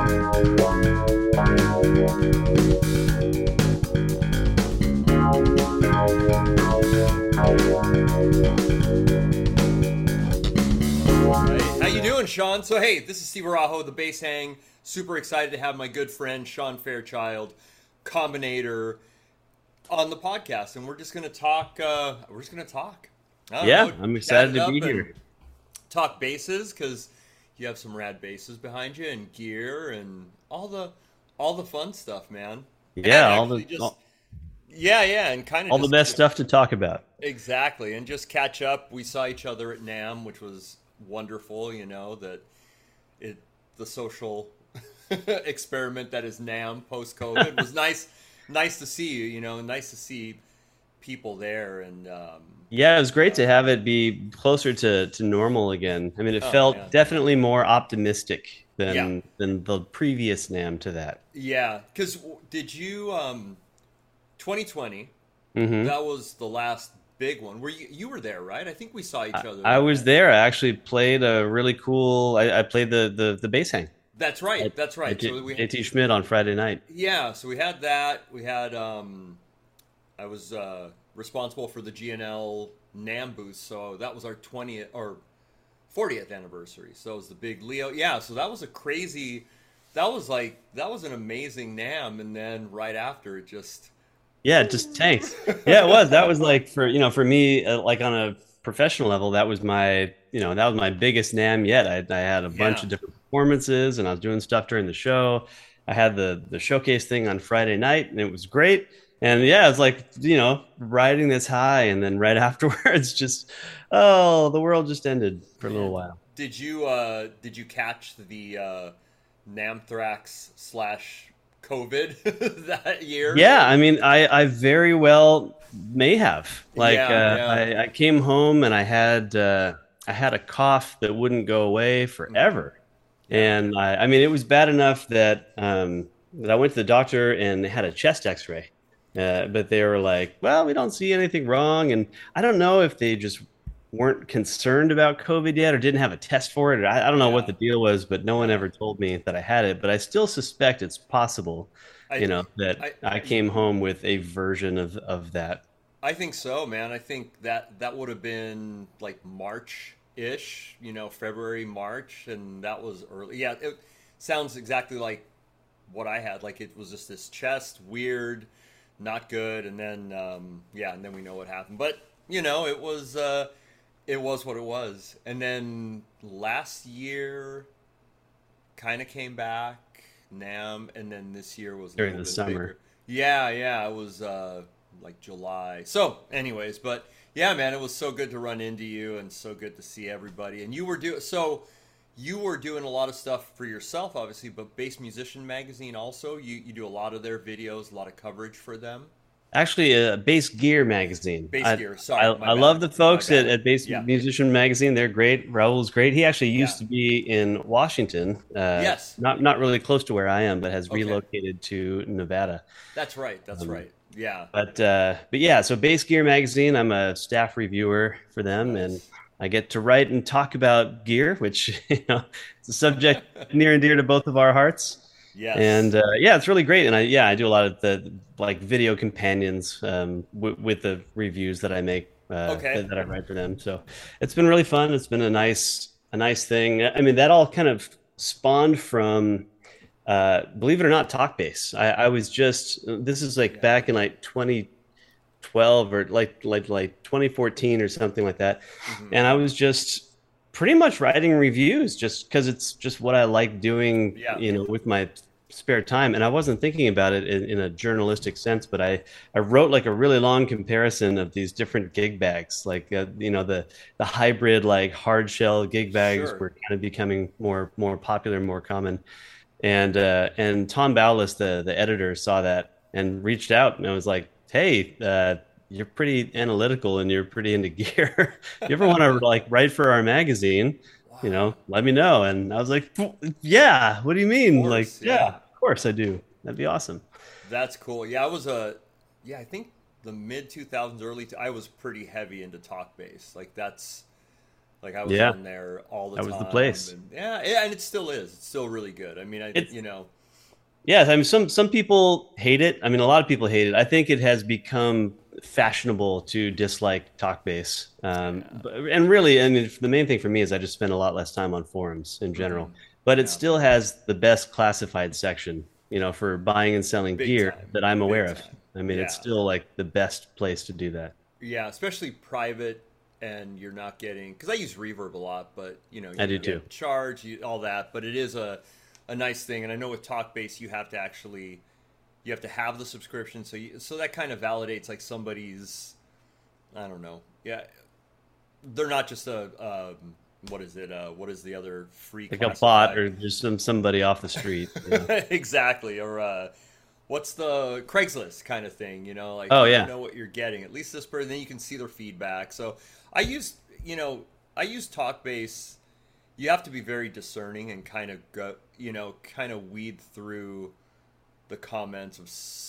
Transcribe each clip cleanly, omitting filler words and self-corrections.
How you doing, Sean? So hey, this is Steve Arajo, the Bass Hang. Super excited to have my good friend Sean Fairchild, Combinator, on the podcast, and we're just gonna talk. We're just gonna talk. I don't Yeah, know, I'm chat excited it to up be and here. talk basses because you have some rad basses behind you and gear and all the fun stuff, man. And Yeah, actually, just yeah, and kind of all the best stuff to talk about. exactly, and just catch up. We saw each other at NAM, which was wonderful. You know that it the social experiment that is NAM post COVID was nice to see you. You know, nice to see people there, and Yeah, it was you great know, to have it be closer to normal again. I mean, it oh felt man, definitely more optimistic yeah, than the previous NAM to that. yeah. Because did you 2020? hmm That was the last big one. You were there, right? I think we saw each other I that was day. there. I actually played a really cool. I played the bass hang That's right. at, That's right. So we JT Schmidt on Friday night. yeah, so we had that. We had I was responsible for the GNL NAM booth, so that was our 20th or 40th anniversary. So it was the big Leo. Yeah, so that was a crazy that was an amazing NAM, and then right after it just Yeah, it just tanked. Yeah, it was. That was like for me, like on a professional level, that was that was my biggest NAM yet. I had a bunch yeah. of different performances, and I was doing stuff during the show. I had the showcase thing on Friday night, and it was great. And yeah, it's like riding this high, and then right afterwards, just the world just ended for a little Man, while. did you catch the Namthrax slash COVID that year? Yeah, I mean, I very well may have. Like, Yeah, yeah. I came home and I had a cough that wouldn't go away Hmm. forever, Yeah. and I mean, it was bad enough that that I went to the doctor and they had a chest X-ray, but they were like, "Well, we don't see anything wrong," and I don't know if they just weren't concerned about COVID yet or didn't have a test for it. Or I don't know what Yeah. the deal was, but no one Yeah. ever told me that I had it. But I still suspect it's possible I that I I came home with a version of that. I think so, man. I think that would have been like March-ish, February, March, and that was early. Yeah, it sounds exactly like what I had. Like it was just this chest, weird, not good, and then yeah, and then we know what happened. But it was what it was. And then last year kind of came back, NAM, and then this year was a During little the bit summer. bigger. Yeah, yeah, it was like July. So, anyways, but yeah, man, it was so good to run into you and so good to see everybody. And you were doing a lot of stuff for yourself, obviously, but Bass Musician Magazine also. You do a lot of their videos, a lot of coverage for them. Actually, Bass Gear magazine. Bass Gear, sorry, my I love bad, the my folks bad. at Bass Yeah, Musician magazine. They're great. Raul's great. He actually yeah, used to be in Washington, yes, not really close to where I am, but has okay, relocated to Nevada. that's right, that's Um, right. Yeah, but yeah, so Bass Gear magazine. I'm a staff reviewer for them, and nice. I get to write and talk about gear, which is a subject near and dear to both of our hearts. And Yes. yeah, it's really great. And I do a lot of the like video companions with the reviews that I make Okay. that I write for them. So it's been really fun. It's been a nice thing. I mean, that all kind of spawned from believe it or not, Talkbase. I was just this is like Yeah. back in like 2012 or like 2014 or something like that, Hmm. and I was just pretty much writing reviews just because it's just what I like doing, Yeah. with my spare time. And I wasn't thinking about it in a journalistic sense, but I wrote like a really long comparison of these different gig bags, like the hybrid like hard shell gig bags Sure. were kind of becoming more popular, more common. And Tom Bowless, the editor, saw that and reached out, and I was like, "Hey, you're pretty analytical and you're pretty into gear. You ever want to like write for our magazine? Wow. Let me know." And I was like, "Yeah, what do you Of mean? Like, course. yeah, Yeah. of course I do. That'd be awesome." That's cool. Yeah, I think the mid 2000s, I was pretty heavy into talk bass. Like Like I was Yeah, on there all the that was the time, place. and yeah, and it still is. It's still really good. I mean, It's Yeah, I mean, some people hate it. I mean, a lot of people hate it. I think it has become fashionable to dislike Talkbase. yeah, And really, I mean, the main thing for me is I just spend a lot less time on forums in hmm general. But it yeah, still has the best classified section, for buying and selling big gear time, that I'm aware big of. time. I mean, it's Yeah, still like the best place to do that. yeah, especially private, and you're not getting because I use Reverb a lot, but I you do too. get charged, all that. But it is a nice thing, and I know with Talkbase you have to actually you have to have the subscription, so that kind of validates like somebody's I don't know, yeah, they're not just what is it? What is the other free Like a bot classified? or just somebody off the street. Exactly, or what's the Craigslist kind of thing? Like Oh you don't yeah. know what you're getting. At least this person, then you can see their feedback. So I use, I use Talkbase. You have to be very discerning and kind of go, kind of weed through the comments of,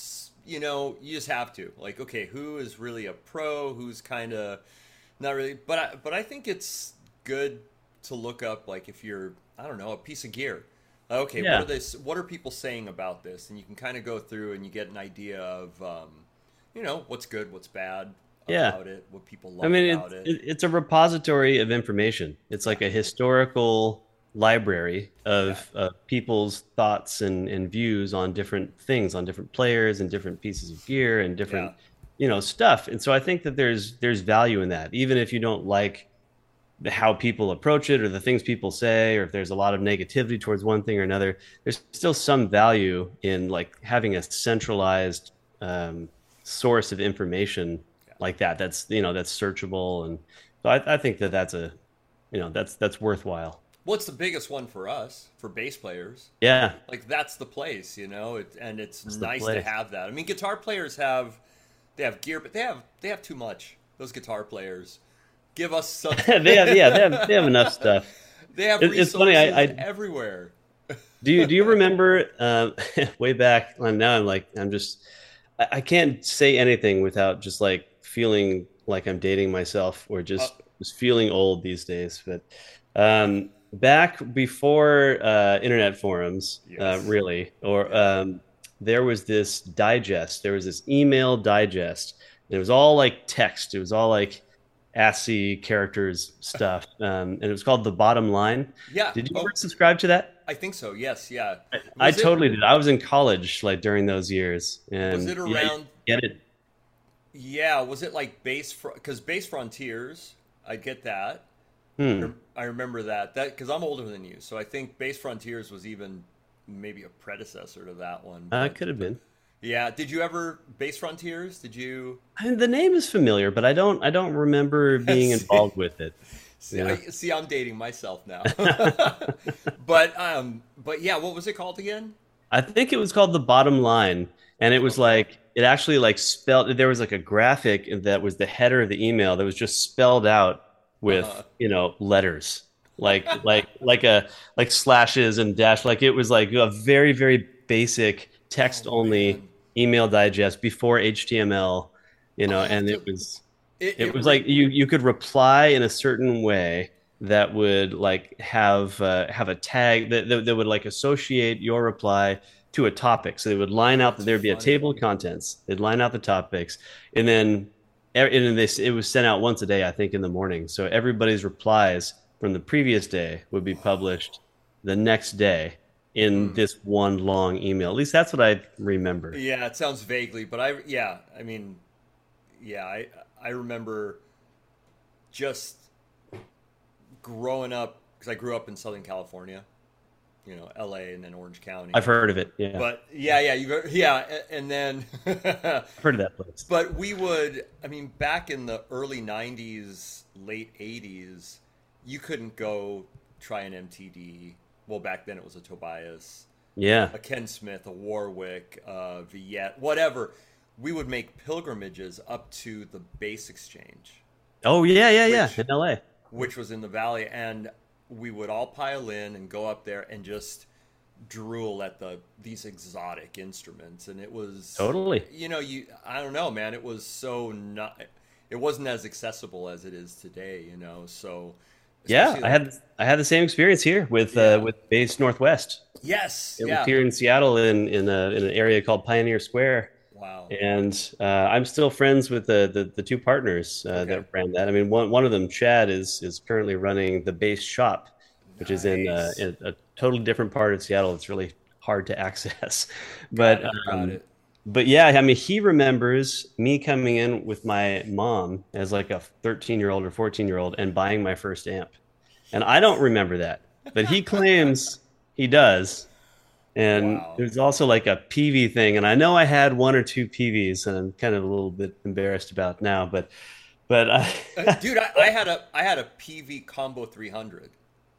you just have to like, okay, who is really a pro, who's kind of not really, but I think it's good to look up like if you're I don't know a piece of gear. Okay, Yeah. what are people saying about this? And you can kind of go through and you get an idea of what's good, what's bad Yeah. about it, what people I love mean, about it. it's a repository of information. It's Yeah, like a historical library yeah, of people's thoughts and views on different things, on different players and different pieces of gear and yeah, different, stuff. And so I think that there's value in that, even if you don't like how people approach it or the things people say, or if there's a lot of negativity towards one thing or another. There's still some value in like having a centralized source of information yeah. like that. That's searchable, and so I think that that's worthwhile. What's the biggest one for us for bass players? Yeah, Like that's the place, and it's that's the nice to place. have that. I mean, guitar players they have gear, but they have too much. Those guitar players give us something. They have enough stuff. They have It's funny. resources I everywhere. do you remember way back? And now I'm just I can't say anything without just like feeling like I'm dating myself or Uh, just feeling old these days. But back before internet forums, yes. really, or Yeah. there was this digest. There was this email digest. And it was all like text. It was all like ASCII characters stuff, and it was called The Bottom Line. Yeah. Did you ever Oh, subscribe to that? I think so. Yes. Yeah. I Was it totally did. I was in college like during those years, was and it yeah, you around? get it. Yeah. Was it like because Bass Frontiers? I get that. Hmm. I remember that because I'm older than you, so I think Bass Frontiers was even maybe a predecessor to that one. Could have But been. yeah, did you ever Bass Frontiers? Did you I mean, the name is familiar, but I don't remember being see? involved with it. See, Yeah. I'm dating myself now. But yeah, what was it called again? I think it was called The Bottom Line, and it was Okay. like it actually like spelled. There was like a graphic that was the header of the email that was just spelled out Uh-huh. with letters like slashes and dash. Like it was like a very very basic Oh text only man, email digest before HTML. I'll have And to. it It was like ring. you could reply in a certain way that would like have a tag that would like associate your reply to a topic. So they would line out that That's there'd be a funny. table of contents. They'd line out the topics, and then it was sent out once a day, I think, in the morning. So everybody's replies from the previous day would be published the next day in Hmm. this one long email. At least that's what I remember. Yeah, it sounds vaguely, but yeah, I mean, yeah, I remember just growing up because I grew up in Southern California, LA and then Orange I've County. heard of it. Yeah, But yeah, and then I've heard of that place. but we would, I mean, back in the early 90s, late 80s, you couldn't go try an MTD. Well, back then it was a Tobias, Yeah. a Ken Smith, a Warwick, Viet, whatever. We would make pilgrimages up to the Bass Exchange, Oh yeah. which In LA. which was in the valley, and we would all pile in and go up there and just drool at these exotic instruments. And it was, Totally. I don't know, man, it was so not, it wasn't as accessible as it is today, so Yeah, especially I like had I had the same experience here yeah. with Base Northwest. Yes, It was yeah. here in Seattle in an area called Pioneer Square, Wow. and I'm still friends with the two partners Okay. that ran that. I mean, one of them, Chad, is currently running the Base shop, which is Nice. in a totally different part of Seattle. It's really hard to access, Got but it. Got it. yeah, I mean, he remembers me coming in with my mom as like a 13-year-old or 14-year-old and buying my first amp. And I don't remember that, but he claims he does. And Wow. there's also like a PV thing, and I know I had one or two PVs, and I'm kind of a little bit embarrassed about now, but Dude, I had a PV Combo 300.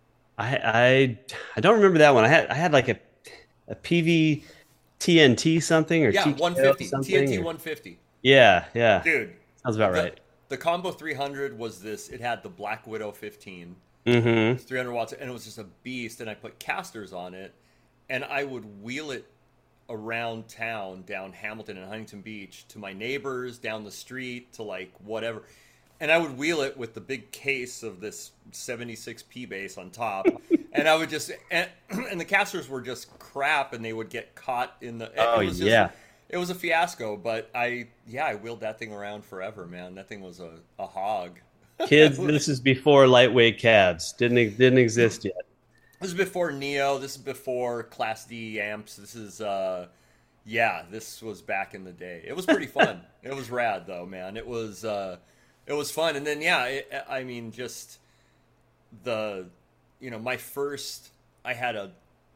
I don't remember that one. I had like a PV TNT something or Yeah, TKO 150. something TNT or 150. yeah, Dude, sounds about the right. the Combo 300 was this. It had the Black Widow 15. It Mm-hmm. was 300 watts, and it was just a beast. And I put casters on it, and I would wheel it around town, down Hamilton and Huntington Beach, to my neighbors, down the street, to like whatever. And I would wheel it with the big case of this 76 P bass on top. And I would just, and the casters were just crap, and they would get caught in the, Oh it was just, yeah, it was a fiasco. But I wheeled that thing around forever, man. That thing was a hog. kids, this is before lightweight cabs. Didn't exist yet. This is before Neo. This is before Class D amps. This is yeah, this was back in the day. It was pretty fun. It was rad though, man. It was fun. And then yeah, I mean just the my first I had a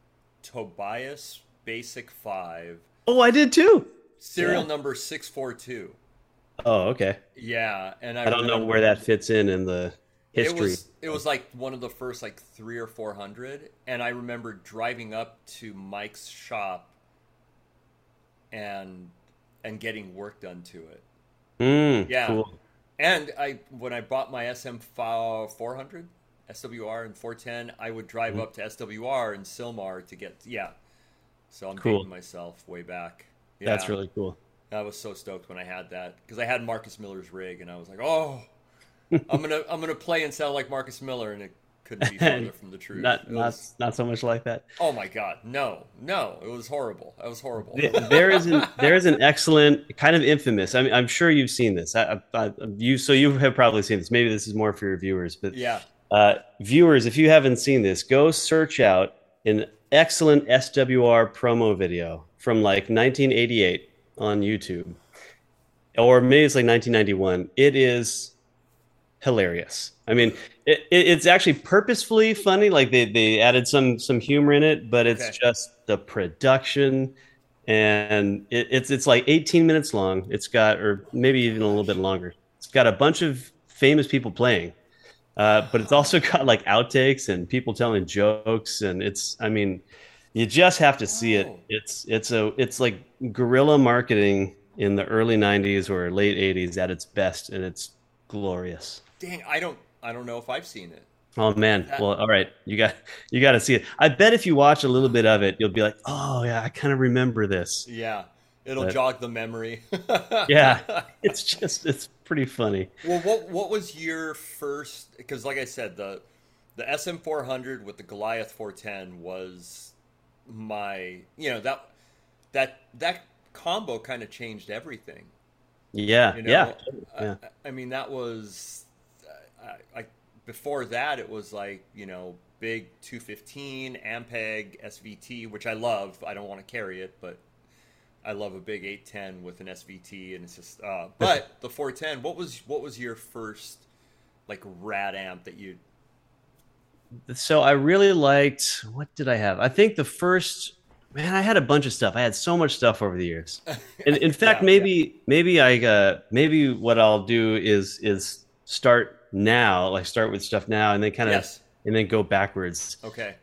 Tobias Basic 5 Oh, I did too. serial Yeah. number 642. Oh, okay. Yeah, and I I don't know remember where that fits in the history. it was like one of the first like 3 or 400, and I remember driving up to Mike's shop and getting work done to it. Yeah. Cool. And I when I bought my SM 400 SWR and 410, I would drive Mhm. up to SWR and Silmar to get yeah. So I'm Cool. dating myself way back. That's Yeah. really cool. I was so stoked when I had that because I had Marcus Miller's rig and I was like, "Oh, I'm going to play and sound like Marcus Miller," and it couldn't be further from the truth. Not It was not so much like that. oh my god. No. No, it was horrible. That was horrible. There is an excellent kind of infamous. I mean, I'm sure you've seen this. You so you have probably seen this. Maybe this is more for your viewers, but Yeah. viewers, if you haven't seen this, go search out an excellent SWR promo video from like 1988 on YouTube, or maybe it's like 1991. It is hilarious. I mean, it's actually purposefully funny. Like they added some humor in it, but it's Okay. just the production, and it's like 18 minutes long. It's got, or maybe even a little bit longer. It's got a bunch of famous people playing, but it's also got like outtakes and people telling jokes, and I mean, you just have to see it. Oh. It's like guerrilla marketing in the early 90s or late 80s at its best, and it's glorious. Dang, I don't know if I've seen it. Oh man. That Well, all right. You got to see it. I bet if you watch a little bit of it, you'll be like, "Oh yeah, I kind of remember this." yeah, it'll But jog the memory. yeah, it's pretty funny. Well, what was your first? Because like I said, the SM 400 with the Goliath 410 was my that combo kind of changed everything. Yeah. You Yeah. know, Yeah. I mean that was I before that it was like big 215 Ampeg SVT, which I love. I don't want to carry it, but I love a big 810 with an SVT, and it's just. But the 410, what was your first like rad amp that you? So I really liked, what did I have? I think the first, man, I had a bunch of stuff. I had so much stuff over the years. And in fact, Yeah, yeah. maybe what I'll do is start now, like start with stuff now, and then Yes. and then go backwards. Okay.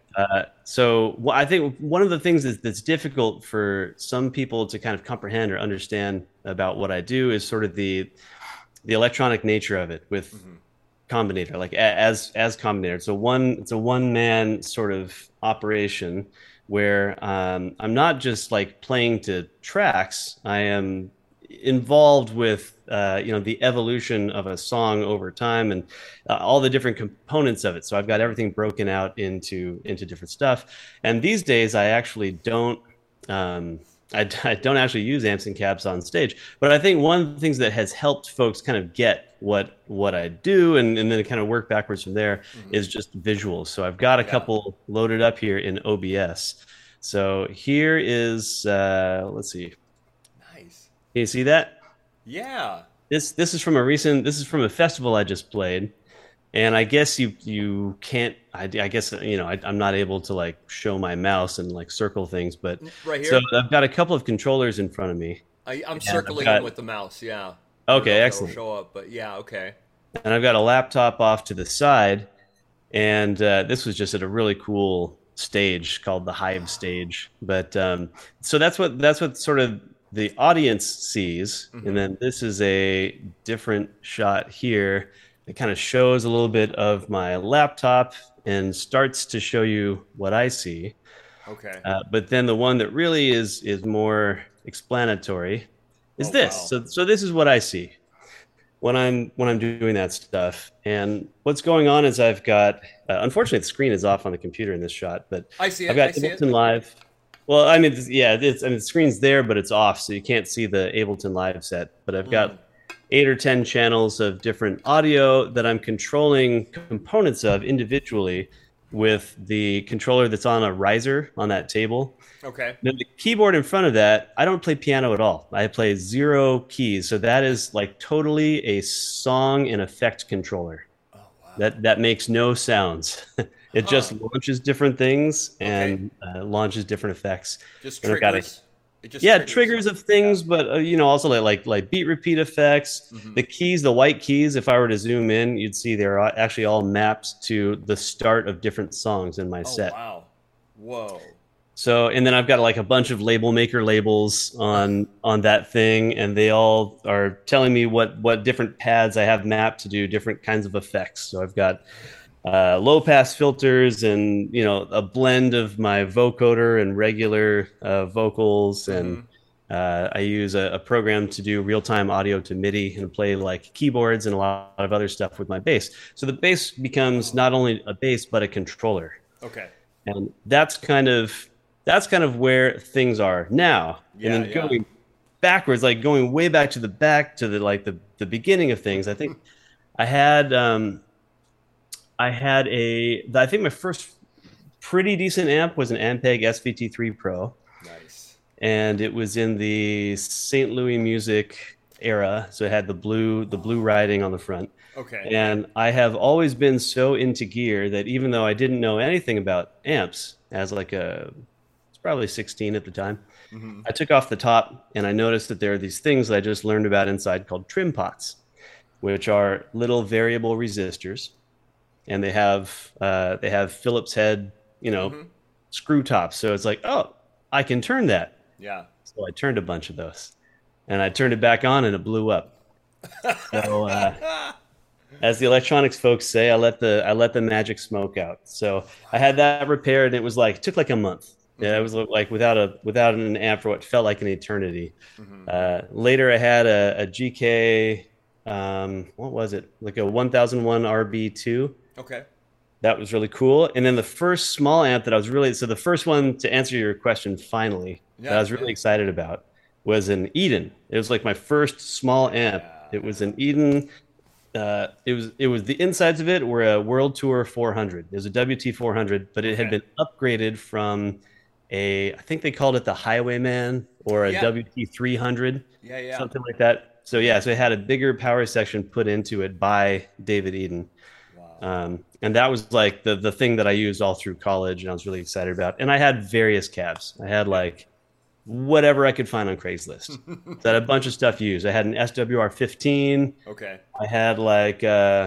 I think one of the things that's difficult for some people to kind of comprehend or understand about what I do is sort of the electronic nature of it with Hmm. Combinator, like as Combinator. It's a one man sort of operation where I'm not just like playing to tracks. I am involved with the evolution of a song over time and all the different components of it. So I've got everything broken out into different stuff. And these days, I actually don't. I don't actually use amps and cabs on stage, but I think one of the things that has helped folks kind of get what I do and then kind of work backwards from there is just visuals. So I've got a couple loaded up here in OBS. So here is let's see. Nice. Can you see that? Yeah. This is from a festival I just played, and I guess you can't. I guess I'm not able to like show my mouse and like circle things, but right here. So I've got a couple of controllers in front of me. I'm circling them with the mouse. Yeah. Okay, excellent. Show up, but yeah, okay. And I've got a laptop off to the side, and this was just at a really cool stage called the Hive stage. But so that's what sort of the audience sees, and then this is a different shot here. It kind of shows a little bit of my laptop and starts to show you what I see. Okay. But then the one that really is more explanatory is this. Wow. So this is what I see when I'm doing that stuff. And what's going on is I've got unfortunately the screen is off on the computer in this shot, but I see it. I've got Ableton Live. Well, I mean, yeah, the screen's there, but it's off, so you can't see the Ableton Live set. But I've got 8 or 10 channels of different audio that I'm controlling components of individually with the controller that's on a riser on that table. Okay. Then the keyboard in front of that, I don't play piano at all. I play 0 keys. So that is like totally a song and effect controller. Oh, wow. That makes no sounds. It just launches different things and launches different effects. Just triggers. Triggers of things, but also like beat repeat effects. The keys, the white keys. If I were to zoom in, you'd see they're actually all mapped to the start of different songs in my set. Wow! Whoa! So, and then I've got like a bunch of label maker labels on that thing, and they all are telling me what different pads I have mapped to do different kinds of effects. So I've got low pass filters and a blend of my vocoder and regular vocals, and I use a program to do real-time audio to MIDI and play like keyboards and a lot of other stuff with my bass. So the bass becomes not only a bass but a controller. Okay. And that's kind of where things are now. And then going backwards, like going way back to the beginning of things. I think I think my first pretty decent amp was an Ampeg SVT3 Pro. Nice. And it was in the St. Louis Music era, so it had the blue writing on the front. Okay. And I have always been so into gear that even though I didn't know anything about amps, as it's probably 16 at the time, I took off the top and I noticed that there are these things that I just learned about inside called trim pots, which are little variable resistors. And they have Phillips head, screw tops. So it's like, oh, I can turn that. Yeah. So I turned a bunch of those, and I turned it back on, and it blew up. So as the electronics folks say, I let the magic smoke out. So I had that repaired, and it took like a month. Yeah, it was like without an amp for what felt like an eternity. Later, I had a GK. What was it? Like a 1001 RB2. Okay. That was really cool. And then the first small amp that the first one, to answer your question finally, that I was really excited about was an Eden. It was like my first small amp. It was an Eden. It was the insides of it were a World Tour 400. It was a WT 400, but it had been upgraded from I think they called it the Highwayman or a WT 300. Yeah. Something like that. So so it had a bigger power section put into it by David Eden. Wow. And that was like the thing that I used all through college, and I was really excited about. And I had various cabs. I had like whatever I could find on Craigslist. So I had a bunch of stuff used. I had an SWR 15. Okay. I had like an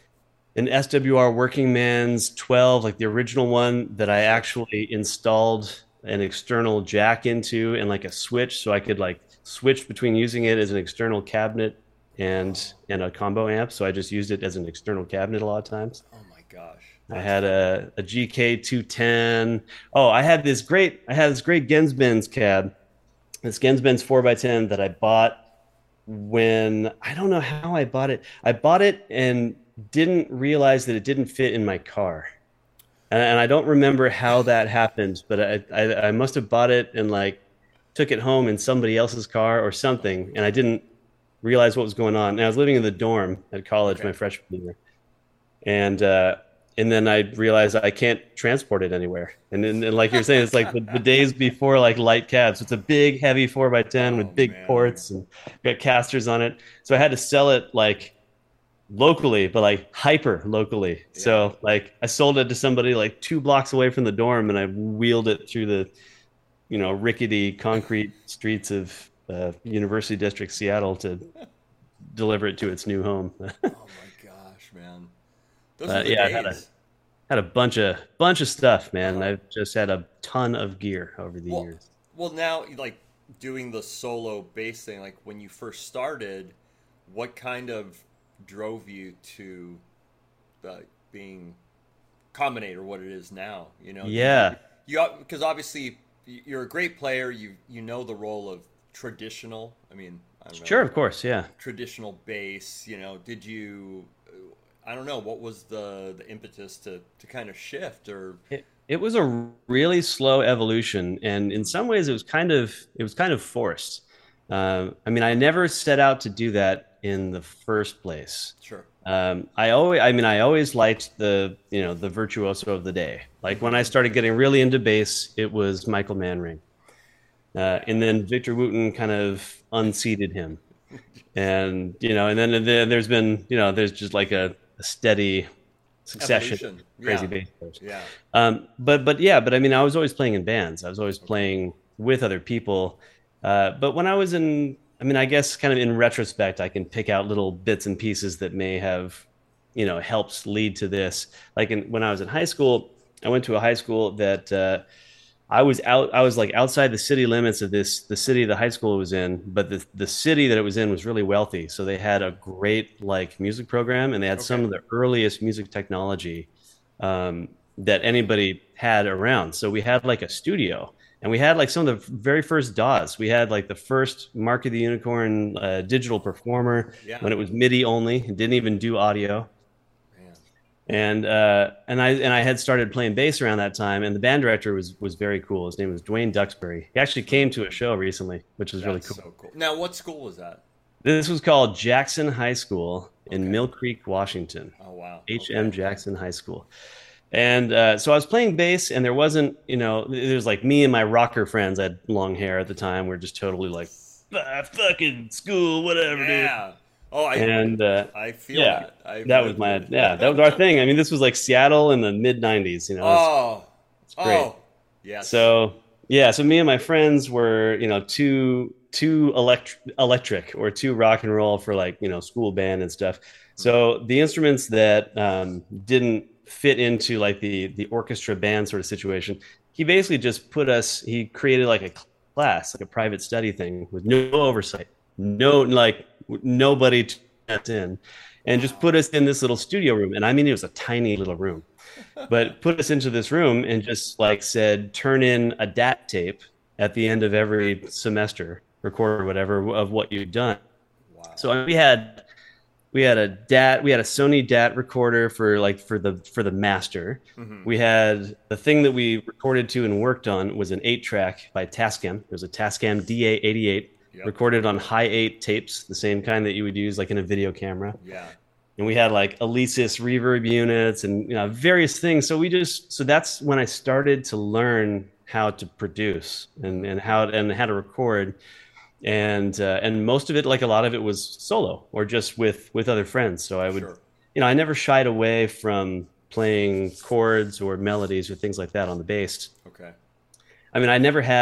SWR Working Man's 12, like the original one that I actually installed an external jack into and like a switch, so I could like switch between using it as an external cabinet and a combo amp. So I just used it as an external cabinet a lot of times. Oh my gosh. I had a GK 210. Oh, I had this great Gensbenz cab, this Gensbenz 4x10 that I bought when I don't know how I bought it. I bought it and didn't realize that it didn't fit in my car. And I don't remember how that happened, but I must have bought it and like took it home in somebody else's car or Oh something, my and I God. didn't realize what was going on. And I was living in the dorm at college Okay. my freshman year, and uh, and then I realized I can't transport it anywhere. And then, and like you're saying, it's like the days before like light cabs. It's a big, heavy 4x10 Oh with big man. ports and got casters on it. So I had to sell it like locally, but like hyper locally. Yeah. So like I sold it to somebody like 2 blocks away from the dorm, and I wheeled it through the rickety concrete streets of University District, Seattle, to deliver it to its new home. Oh my gosh, man. Those were the Yeah, I had a days. had a bunch of stuff, man. Uh-huh. I've just had a ton of gear over the Well, years. well, now like doing the solo bass thing, like when you first started, what kind of drove you to being Combinator what it is now? Did Yeah, because obviously you're a great player. You know the role of traditional. I mean, I don't know, sure, of course, yeah. traditional bass. Did you? I don't know. What was the impetus to kind of shift or? It was a really slow evolution, and in some ways, it was kind of forced. I mean, I never set out to do that in the first place. Sure. I always liked the virtuoso of the day. Like when I Hmm. started getting really into bass, it was Michael Manring, Yeah. and then Victor Wooten kind of unseated him, and then there's just like a steady succession of Evolution. crazy Yeah. bass players. Yeah. But I mean, I was always playing in bands. I was always Okay. playing with other people. But when I was I mean, I guess kind of in retrospect, I can pick out little bits and pieces that may have, helped lead to this. Like when I was in high school, I went to a high school that I was like outside the city limits of the city the high school was in, but the city that it was in was really wealthy. So they had a great like music program, and they had some Okay. of the earliest music technology that anybody had around. So we had like a studio, and we had like some of the very first DAWs. We had like the first Mark of the Unicorn digital performer Yeah. when it was MIDI only. It didn't even do audio. Man. And I had started playing bass around that time, and the band director was very cool. His name was Dwayne Duxbury. He actually came to a show recently, which was really That's cool. so cool. Now, what school was that? This was called Jackson High School in Okay. Mill Creek, Washington. Oh wow. HM Okay. Jackson High School. And so I was playing bass, and there wasn't, there was like me and my rocker friends. I had long hair at the time. We're just totally like, fucking school, whatever, dude. Yeah. Oh, I And I feel yeah, that. I've that was lived my, it. yeah, that was our thing. I mean, this was like Seattle in the mid 90s, Oh. it's great. Oh. Yes. So yeah, so me and my friends were, too electric or too rock and roll for like, school band and stuff. Hmm. So the instruments that didn't fit into like the orchestra band sort of situation, he basically just he created like a class, like a private study thing with no oversight, no like nobody checked in, and just Wow. put us in this little studio room. And I mean, it was a tiny little room, but put us into this room and just like said, turn in a DAT tape at the end of every semester, record or whatever of what you've done. Wow. So we had a Sony DAT recorder for the master. Hmm. We had the thing that we recorded to and worked on was an 8-track by Tascam. It was a Tascam DA88 Yep. recorded on high 8 tapes, the same kind that you would use like in a video camera. Yeah. And we had like Alesis reverb units and various things. So that's when I started to learn how to produce and how to record, and most of it, like a lot of it, was solo or just with other friends. So Sure. I never shied away from playing chords or melodies or things like that on the bass. Okay. I mean,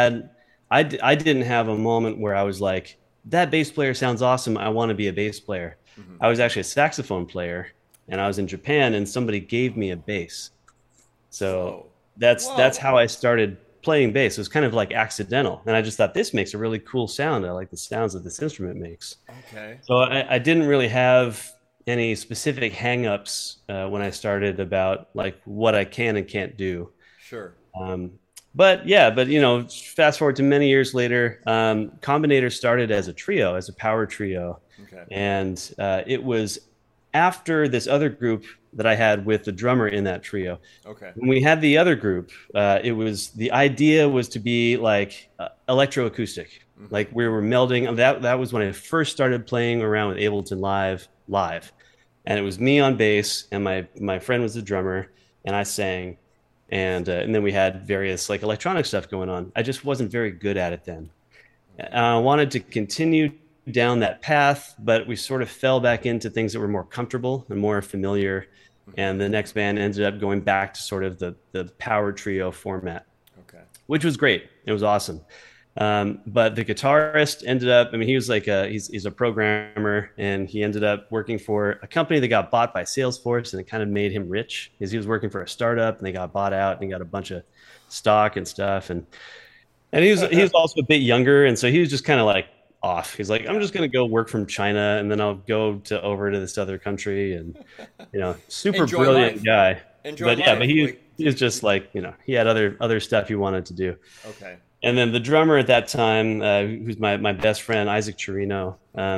I didn't have a moment where I was like, that bass player sounds awesome, I want to be a bass player. Hmm. I was actually a saxophone player, and I was in Japan, and somebody gave me a bass. So Whoa. that's Whoa. how I started playing bass. It was kind of like accidental, and I just thought this makes a really cool sound. I like the sounds that this instrument makes. Okay. So I didn't really have any specific hangups when I started about like what I can and can't do. Sure. Um, But yeah, but you know, fast forward to many years later, Combinator started as a trio, as a power trio, Okay. and it was after this other group that I had with the drummer in that trio. Okay. When we had the other group, it was the idea was to be like electroacoustic, Hmm. like we were melding. That was when I first started playing around with Ableton Live, and it was me on bass, and my friend was the drummer, and I sang, and then we had various like electronic stuff going on. I just wasn't very good at it then. Okay. I wanted to continue down that path, but we sort of fell back into things that were more comfortable and more familiar. Hmm. And the next band ended up going back to sort of the power trio format, Okay. which was great. It was awesome. But the guitarist ended up, I mean, he was like he's a programmer, and he ended up working for a company that got bought by Salesforce, and it kind of made him rich because he was working for a startup and they got bought out and he got a bunch of stock and stuff. And he was also a bit younger, and so he was just kind of like off. He's like, I'm Yeah. just gonna go work from China, and then I'll go to over to this other country, and super Enjoy brilliant life. guy. Enjoy But yeah, but life. he Like, he was just like he had other stuff he wanted to do. okay. And then the drummer at that time, who's my best friend, Isaac Chirino,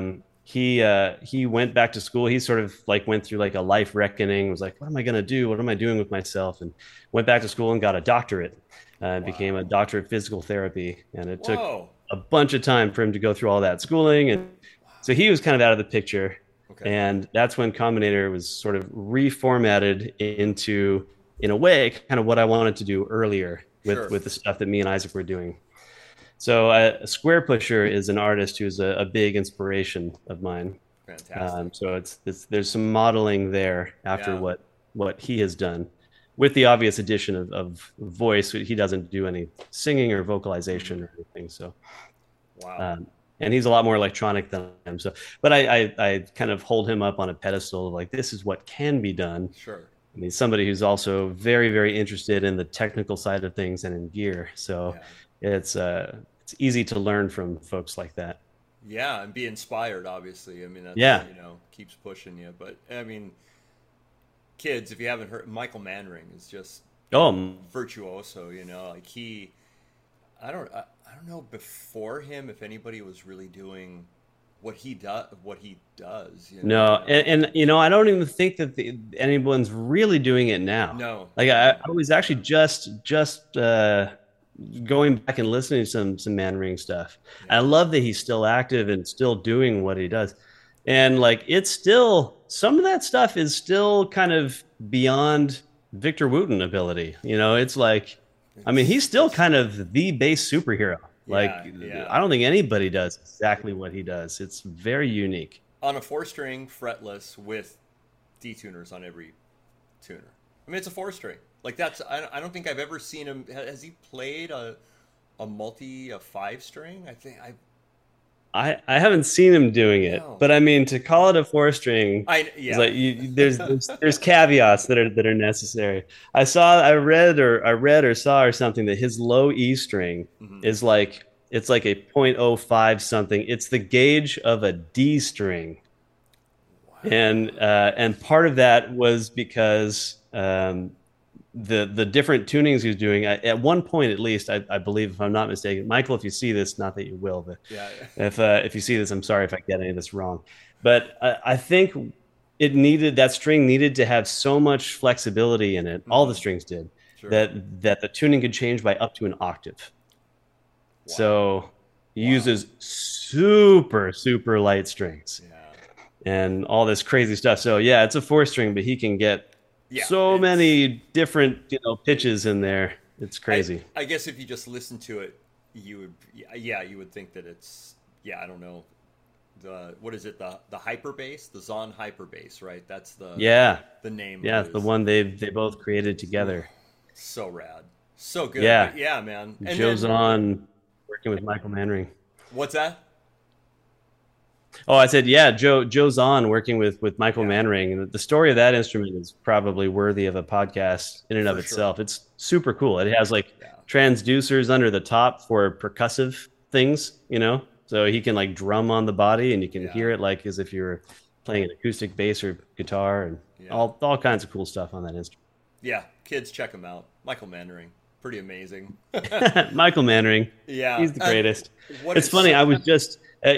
he went back to school. He sort of like went through like a life reckoning. Was like, what am I gonna do? What am I doing with myself? And went back to school and got a doctorate. Became a Wow. doctor of physical therapy, and it took Whoa. a bunch of time for him to go through all that schooling. And so he was kind of out of the picture. Okay. And that's when Combinator was sort of reformatted into, in a way, kind of what I wanted to do earlier with Sure. the stuff that me and Isaac were doing. So Square Pusher is an artist who's a big inspiration of mine. Fantastic. So it's there's some modeling there after Yeah. what he has done, with the obvious addition of voice. He doesn't do any singing or Hmm. vocalization or anything. So Wow. um, and he's a lot more electronic than I am. So, but I kind of hold him up on a pedestal of like this is what can be done. Sure. And he's somebody who's also very very interested in the technical side of things and in gear. So Yeah. it's easy to learn from folks like that. Yeah, and be inspired, obviously. I mean, that's, Yeah. keeps pushing you. But, I mean, kids, if you haven't heard, Michael Manring is just Oh, virtuoso, like I don't know before him if anybody was really doing what he does. no, and I don't even think that anyone's really doing it now. No, Like no. I was actually just going back and listening to some Man Ring stuff. I Yeah. love that he's still active and still doing what he does. And like it's still some of that stuff is still kind of beyond Victor Wooten ability. It's like I mean, he's still It's kind of the bass superhero. Like yeah, yeah. I don't think anybody does exactly what he does. It's very unique. On a four string fretless with detuners on every tuner. I mean, it's a four string. Like I don't think I've ever seen him. Has he played a five string? I think I haven't seen him doing it, no. but I mean to call it a four string is Yeah. like there's caveats that are necessary. I read or saw or something that his low E string Hmm. is like it's like a point oh 0.05 something. It's the gauge of a D string, Wow. and part of that was because the different tunings he was doing at one point at least I believe if I'm not mistaken, Michael, if you see this, not that you will, but Yeah. if you see this, I'm sorry if I get any of this wrong, but I think that string needed to have so much flexibility in it, all the Hmm. strings did, Sure. that the tuning could change by up to an octave. Wow. So he Wow. uses super super light strings Yeah. and all this crazy stuff. So yeah, it's a four string, but he can get Yeah. so It's many different pitches in yeah. there. It's I crazy. I guess if you just listen to it, you would yeah you would think that it's yeah I don't know the what is it the hyper bass, the Zon hyper bass, right? That's Yeah, the name of yeah, it's the his. one they both created Ooh, together. so rad, so good. Yeah, But yeah, man. And Joe then Zahn working with Michael Manring. what's that? Oh, I said yeah, Joe Zahn working with Michael Yeah, Manring. And the story of that instrument is probably worthy of a podcast in and of for sure. itself. It's super cool. It has like Yeah, transducers under the top for percussive things, so he can like drum on the body, and you can yeah, hear it like as if you were playing an acoustic bass or guitar, and yeah, all kinds of cool stuff on that instrument. yeah. Kids, check him out. Michael Manning. pretty amazing. Michael Mannering, Yeah. he's the greatest. What It's is funny. so, I was just,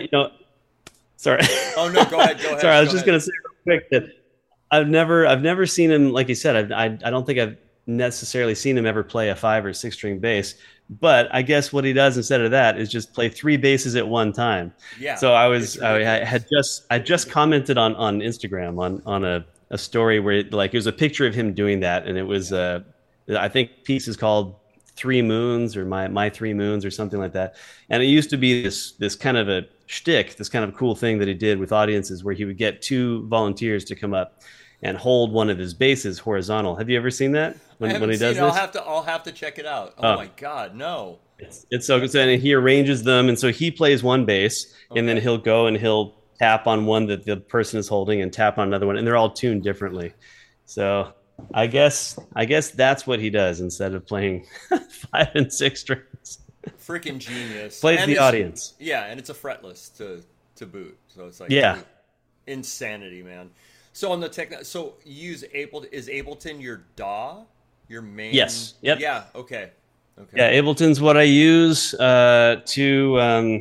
sorry. oh no, go ahead, go Sorry, ahead, I go was just ahead. gonna say real quick that I've never seen him. Like you said, I don't think I've necessarily seen him ever play a 5 or 6 string bass. But I guess what he does instead of that is just play three basses at one time. Yeah, So it's I had ridiculous. just commented on Instagram on a story where like it was a picture of him doing that, and it was Yeah. I think piece is called Three Moons or My Three Moons or something like that. And it used to be this kind of a shtick, this kind of cool thing that he did with audiences where he would get two volunteers to come up and hold one of his basses horizontal. Have you ever seen that I when haven't he seen does it. this? I'll have to check it out. Oh Oh, my God, no. it's so good. And he arranges them, and so he plays one bass, and then Okay. he'll go and he'll tap on one that the person is holding, and tap on another one, and they're all tuned differently. So I guess that's what he does instead of playing 5 and 6 strings. Freaking genius. Plays And the it's audience. yeah, and it's a fretless to boot. So it's like Yeah. insanity, man. So on the tech, so you use Ableton your DAW, your main? Yes. Yep. Yeah. Okay. Okay. Yeah. Ableton's what I use to.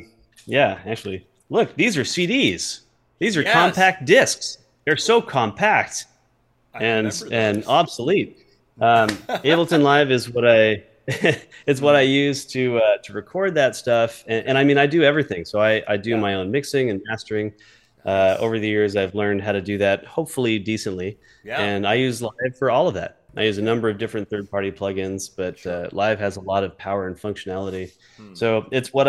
Yeah. Actually, look, these are CDs. These are Yes, compact discs. They're so compact I and remember and those. obsolete. Ableton Live is what I it's what I Mm, use to record that stuff. And I okay. mean, I do everything. So I do Yeah. my own mixing and mastering. Nice. Over the years, I've learned how to do that hopefully decently. Yeah. And I use Live for all of that. I use a number of different third-party plugins, but Sure. Live has a lot of power and functionality. Hmm. So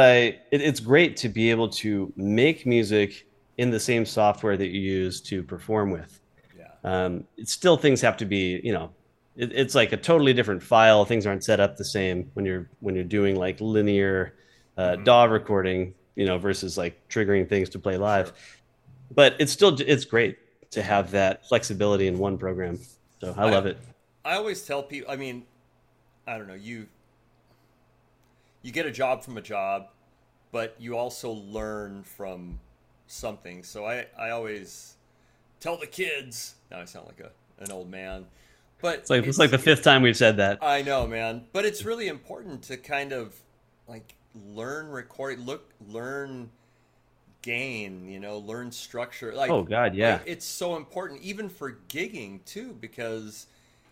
it's great to be able to make music in the same software that you use to perform with. Yeah. It's still things have to be, it's like a totally different file. Things aren't set up the same when you're doing like linear Hmm. DAW recording, versus like triggering things to play live. Sure. But it's great to have that flexibility in one program. So I I love it. I always tell people. I mean, I don't know. You get a job from a job, but you also learn from something. So I always tell the kids. Now I sound like an old man, but It's like the fifth time we've said that. I know, man. But it's really important to kind of like learn recording, learn gain, learn structure. Oh God, yeah. It's so important even for gigging too, because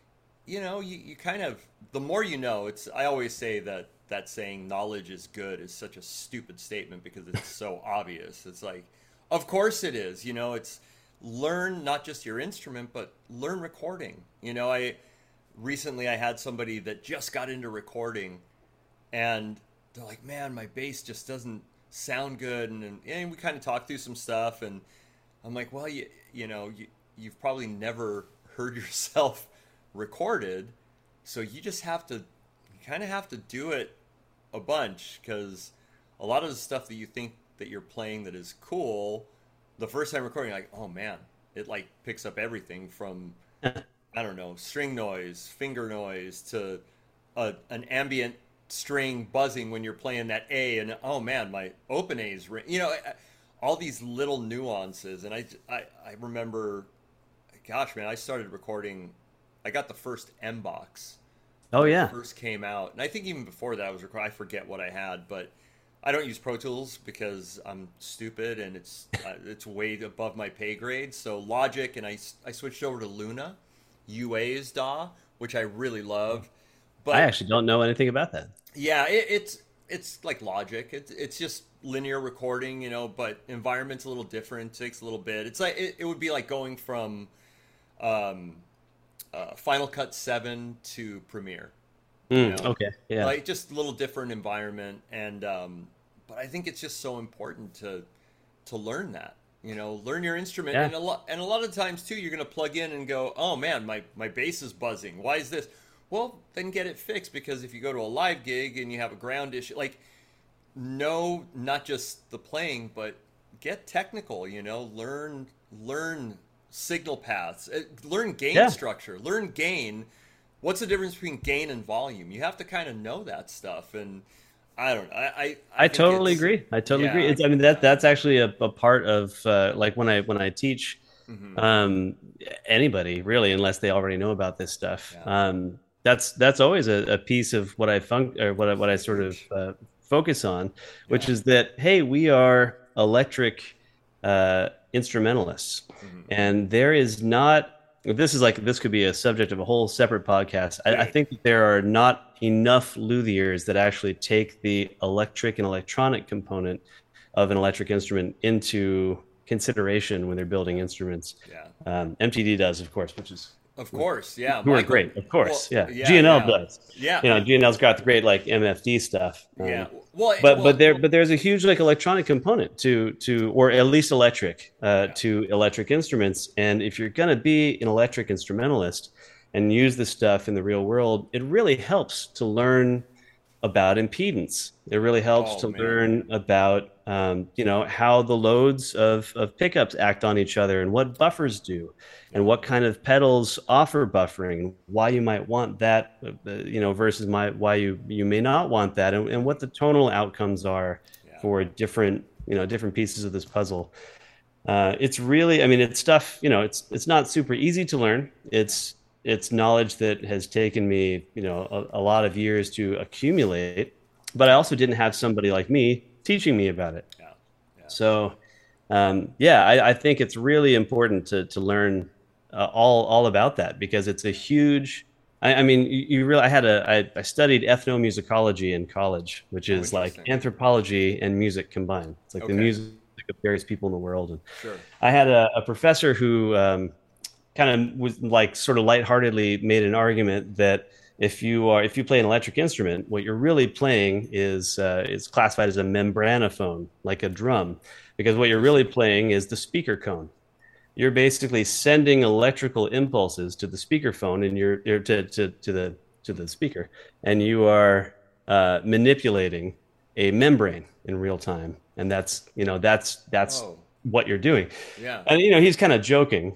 you kind of the more you know. It's I always say that saying knowledge is good is such a stupid statement because it's so obvious. It's like, of course it is. It's learn not just your instrument, but learn recording. I recently I had somebody that just got into recording, and they're like, man, my bass just doesn't sound good, and we kind of talked through some stuff, and I'm like, well, you've probably never heard yourself recorded, so you kind of have to do it a bunch because a lot of the stuff that you think that you're playing that is cool, the first time recording, you're like, oh man, it like picks up everything from I don't know, string noise, finger noise to an ambient string buzzing when you're playing that A, and oh man, my open A's ring. All these little nuances, and I remember, gosh, man, I started recording. I got the first M box Oh when it yeah. first came out, and I think even before that I was recording. I forget what I had, but I don't use Pro Tools because I'm stupid and it's way above my pay grade. So Logic, and I switched over to Luna, UA's DAW, which I really love. I But actually don't know anything about that. yeah, it's like Logic. It's just linear recording, but environment's a little different. Takes a little bit. It's like it would be like going from um, Final Cut 7 to Premiere. Okay. Yeah. Like just a little different environment, and but I think it's just so important to learn that. Learn your instrument, Yeah. and a lot of times too, you're gonna plug in and go, oh man, my bass is buzzing. Why is this? Well, then get it fixed, because if you go to a live gig and you have a ground issue, like no, not just the playing, but get technical. Learn signal paths, learn gain Yeah. structure, learn gain. What's the difference between gain and volume? You have to kind of know that stuff, and I don't know. I I think totally it's agree. I totally agree. yeah, I mean yeah. that's actually a part of like when I teach Hmm. um, anybody really, unless they already know about this stuff. Yeah. that's always a piece of what what I sort of Huge. focus on, which Yeah. is that hey, we are electric instrumentalists, Hmm. and there is not. This is like this could be a subject of a whole separate podcast. I Good. think that there are not enough luthiers that actually take the electric and electronic component of an electric instrument into consideration when they're building Yeah. instruments. Yeah. MTD does, of course, which is Of course. Yeah. who are Michael. great, of Well. course. Yeah, Yeah. GNL Yeah. does. Yeah. You know, GNL's got the great like MFD stuff. Yeah. Well. But Well. there's a huge like electronic component to or at least electric Yeah. to electric instruments. And if you're gonna be an electric instrumentalist and use this stuff in the real world, it really helps to learn about impedance. It really helps Oh to man. learn about how the loads of pickups act on each other and what buffers do, and Yeah. what kind of pedals offer buffering, why you might want that, versus why you may not want that, and what the tonal outcomes are Yeah. for different pieces of this puzzle. It's really, I mean, it's stuff, it's not super easy to learn. It's knowledge that has taken me, a lot of years to accumulate, but I also didn't have somebody like me teaching me about it. Yeah. Yeah. So, yeah, I think it's really important to learn all about that because it's a huge. I mean, you really. I studied ethnomusicology in college, which Oh, is like interesting. anthropology and music combined. It's like the Okay. music of various people in the world. And Sure. I had a professor who kind of was like sort of lightheartedly made an argument that if you play an electric instrument, what you're really playing is classified as a membranophone, like a drum, because what you're really Interesting. playing is the speaker cone. You're basically sending electrical impulses to the speakerphone and you're to the speaker, and you are manipulating a membrane in real time, and that's Oh. what you're doing. Yeah. And he's kind of joking,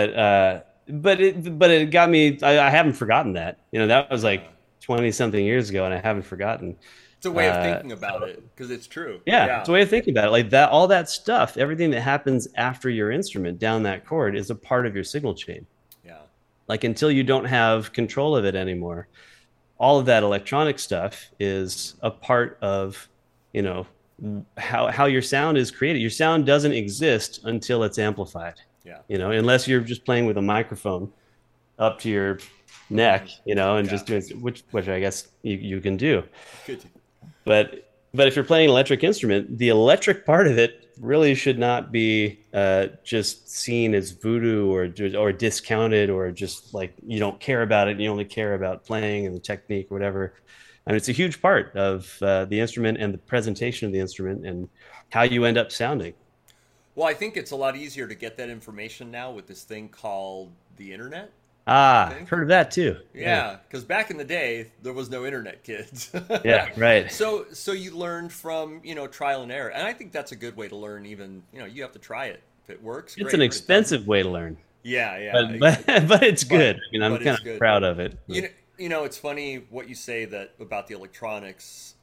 but it got me. I haven't forgotten that. That was Yeah. like 20 something years ago, and I haven't forgotten. It's a way of Uh, thinking about it because it's true. yeah, Yeah. it's a way of thinking about it. Like that, all that stuff, everything that happens after your instrument down that chord is a part of your signal chain. Yeah. Like until you don't have control of it anymore, all of that electronic stuff is a part of, you know, how your sound is created. Your sound doesn't exist until it's amplified. Yeah. Unless you're just playing with a microphone up to your neck, Hmm. and Yeah. just doing which I guess you can do. Good. But if you're playing an electric instrument, the electric part of it really should not be just seen as voodoo or discounted, or just like you don't care about it and you only care about playing and the technique or whatever. I mean, it's a huge part of the instrument and the presentation of the instrument and how you end up sounding. Well, I think it's a lot easier to get that information now with this thing called the internet. I Ah, think. heard of that too. Yeah, Yeah, because back in the day there was no internet, kids. yeah, right. So you learned from trial and error, and I think that's a good way to learn. Even you have to try it. If it works, It's great. an If it doesn't, expensive way to learn, yeah, but yeah. but it's good. But I mean, I'm but kind it's of good. proud of it. You But, know, it's funny what you say that about the electronics.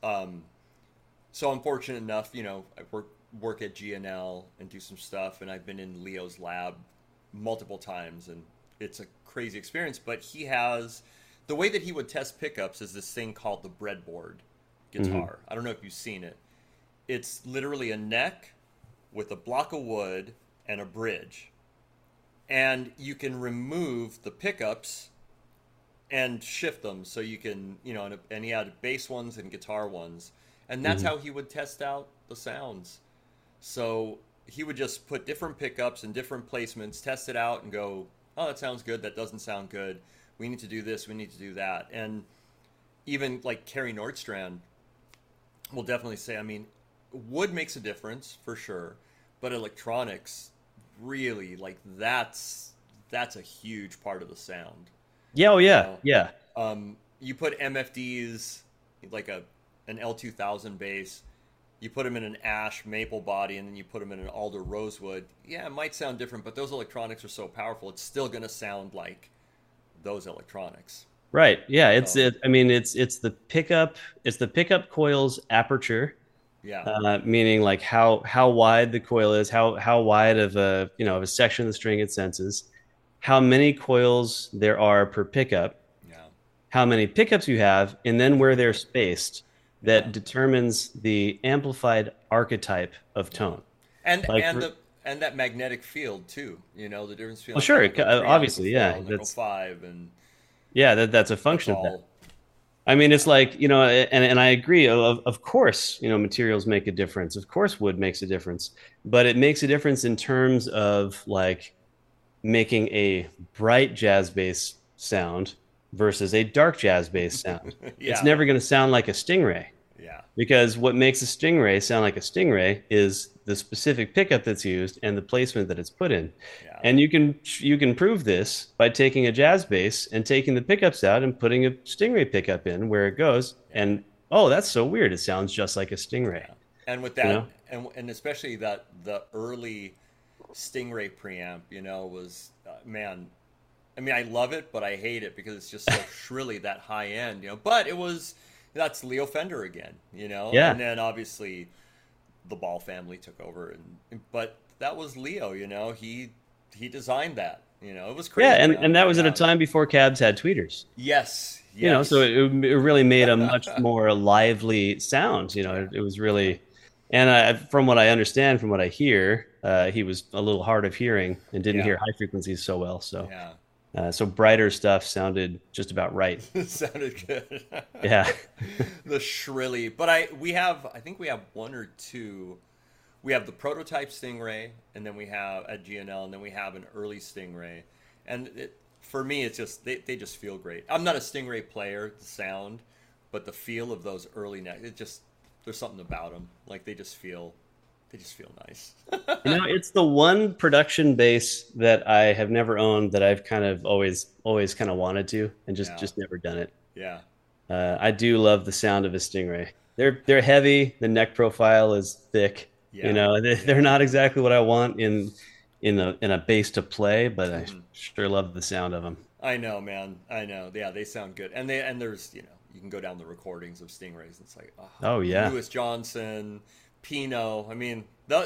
So I'm fortunate enough, I work at GNL and do some stuff, and I've been in Leo's lab multiple times, and it's a crazy experience. But he has the way that he would test pickups is this thing called the breadboard mhm. guitar. I don't know if you've seen it. It's literally a neck with a block of wood and a bridge, and you can remove the pickups and shift them so you can and he had bass ones and guitar ones, and that's Mhm. how he would test out the sounds. So he would just put different pickups and different placements, test it out, and go, oh, that sounds good, that doesn't sound good, we need to do this, we need to do that. And even like Kerry Nordstrand will definitely say, I mean, wood makes a difference for sure, but electronics really, like, that's a huge part of the sound. Yeah, oh you yeah, know yeah. you put MFDs, like an L2000 bass, you put them in an ash maple body, and then you put them in an alder rosewood. Yeah, it might sound different, but those electronics are so powerful, it's still going to sound like those electronics. Right. Yeah. So I mean, it's the pickup. It's the pickup coil's aperture, yeah. meaning like how wide the coil is, how wide of a section of the string it senses, how many coils there are per pickup, Yeah. how many pickups you have, and then where they're spaced that determines the amplified archetype of tone. and Like, and the and that magnetic field too. You know the difference between well, like I sure, don't go 3 out of a obviously, four, yeah, and I go that's five, and yeah, that's a that's function of that. all. I mean, it's like, and I agree. Of course, materials make a difference. Of course, wood makes a difference, but it makes a difference in terms of like making a bright jazz bass sound versus a dark jazz bass sound. It's Yeah, never going to sound like a Stingray. yeah, Because what makes a stingray sound like a stingray is the specific pickup that's used and the placement that it's put in. yeah, And you can prove this by taking a jazz bass and taking the pickups out and putting a stingray pickup in where it goes. yeah, And oh, that's so weird. It sounds just like a stingray. yeah. And with You that, know? and especially that the early Stingray preamp, was man. I mean, I love it, but I hate it because it's just so shrilly that high end, But that's Leo Fender again. Yeah. And then obviously the Ball family took over, but that was Leo. He designed that. It was Yeah, crazy, and man. that was at a Yeah. time before cabs had tweeters. Yes, So yes, it really made a much more lively sound. yeah, It was yeah, really, and from what I understand, from what I hear, he was a little hard of hearing and didn't yeah, hear high frequencies so well. yeah. So brighter stuff sounded just about right. It sounded good. Yeah, The shrilly, but I think we have one or two. We have the prototype Stingray, and then we have at GNL, and then we have an early Stingray. And for me, it's just they just feel great. I'm not a Stingray player, the sound, but the feel of those early necks, there's something about them. Like they just feel nice. it's the one production bass that I have never owned that I've kind of always kind of wanted to, and just Yeah, just never done it. yeah, I do love the sound of a Stingray. They're heavy. The neck profile is thick. yeah, They're yeah. not exactly what I want in a bass to play, but I Hmm. sure love the sound of them. I know, man. I know. Yeah, they sound good, and there's you can go down the recordings of Stingrays. It's like Oh yeah, Lewis Johnson, Pino. I mean,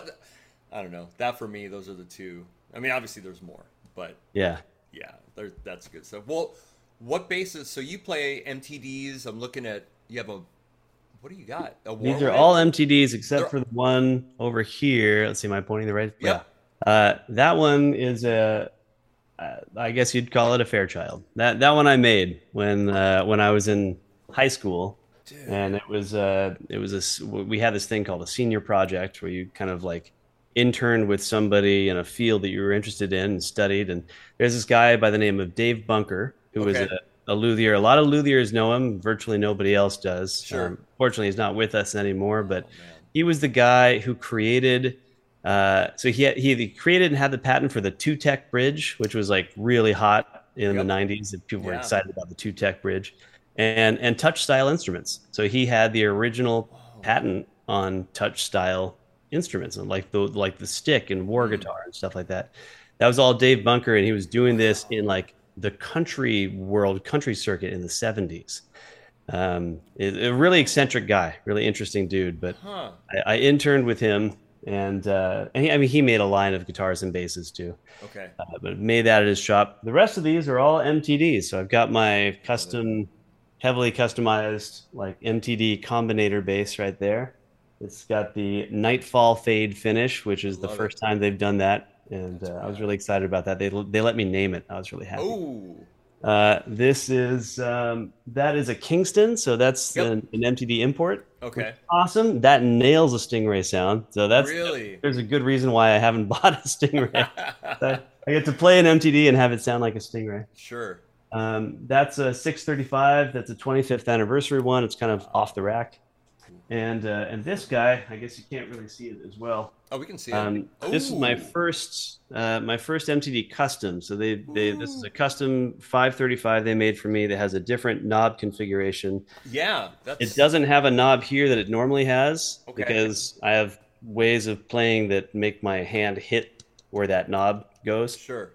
I don't know. That for me, those are the two. I mean, obviously there's more, but yeah. yeah, that's good stuff. Well, what basses? So you play MTDs. I'm looking at you have a what do you got? A These are all Warwick? MTDs except They're, for the one over here. Let's see, am I pointing the right? Yeah. yep. That one is I guess you'd call it a Fairchild. That one I made when I was in high school, Dude. and we had this thing called a senior project where you kind of like interned with somebody in a field that you were interested in and studied. And there's this guy by the name of Dave Bunker who was Okay. a luthier. A lot of luthiers know him. Virtually nobody else does. Sure. Fortunately, he's not with us anymore, but Oh man. he was the guy who created. So he created and had the patent for the two tech bridge, which was like really hot in the Yep. 90s. And people were Yeah. excited about the two tech bridge, and touch style instruments. So he had the original Oh. patent on touch style instruments, and like the stick and war Hmm. guitar and stuff like that. That was all Dave Bunker, and he was doing this Wow. in like the country circuit in the 70s. A really eccentric guy, really interesting dude. But Huh. I interned with him, and he made a line of guitars and basses too, Okay. but made that at his shop. The rest of these are all MTDs. So I've got my Love it. heavily customized like MTD combinator bass right there. It's got the Nightfall fade finish, which is the Love it. first time they've done that, and That's I was rad. really excited about that. They let me name it. I was really happy. Oh. This is that is a Kingston, so that's Yep. an MTD import, which Okay. is awesome. That nails a Stingray sound. So Really? there's a good reason why I haven't bought a Stingray. I get to play an MTD and have it sound like a Stingray. Sure. That's a 635. That's a 25th anniversary one. It's kind of off Wow. the rack. And this guy, I guess you can't really see it as well. Oh, we can see it. This is my Oh. first MTD custom. So this is Ooh. a custom 535 they made for me that has a different knob configuration. Yeah, It that's doesn't have a knob here that it normally has okay. because I have ways of playing that make my hand hit where that knob goes. Sure.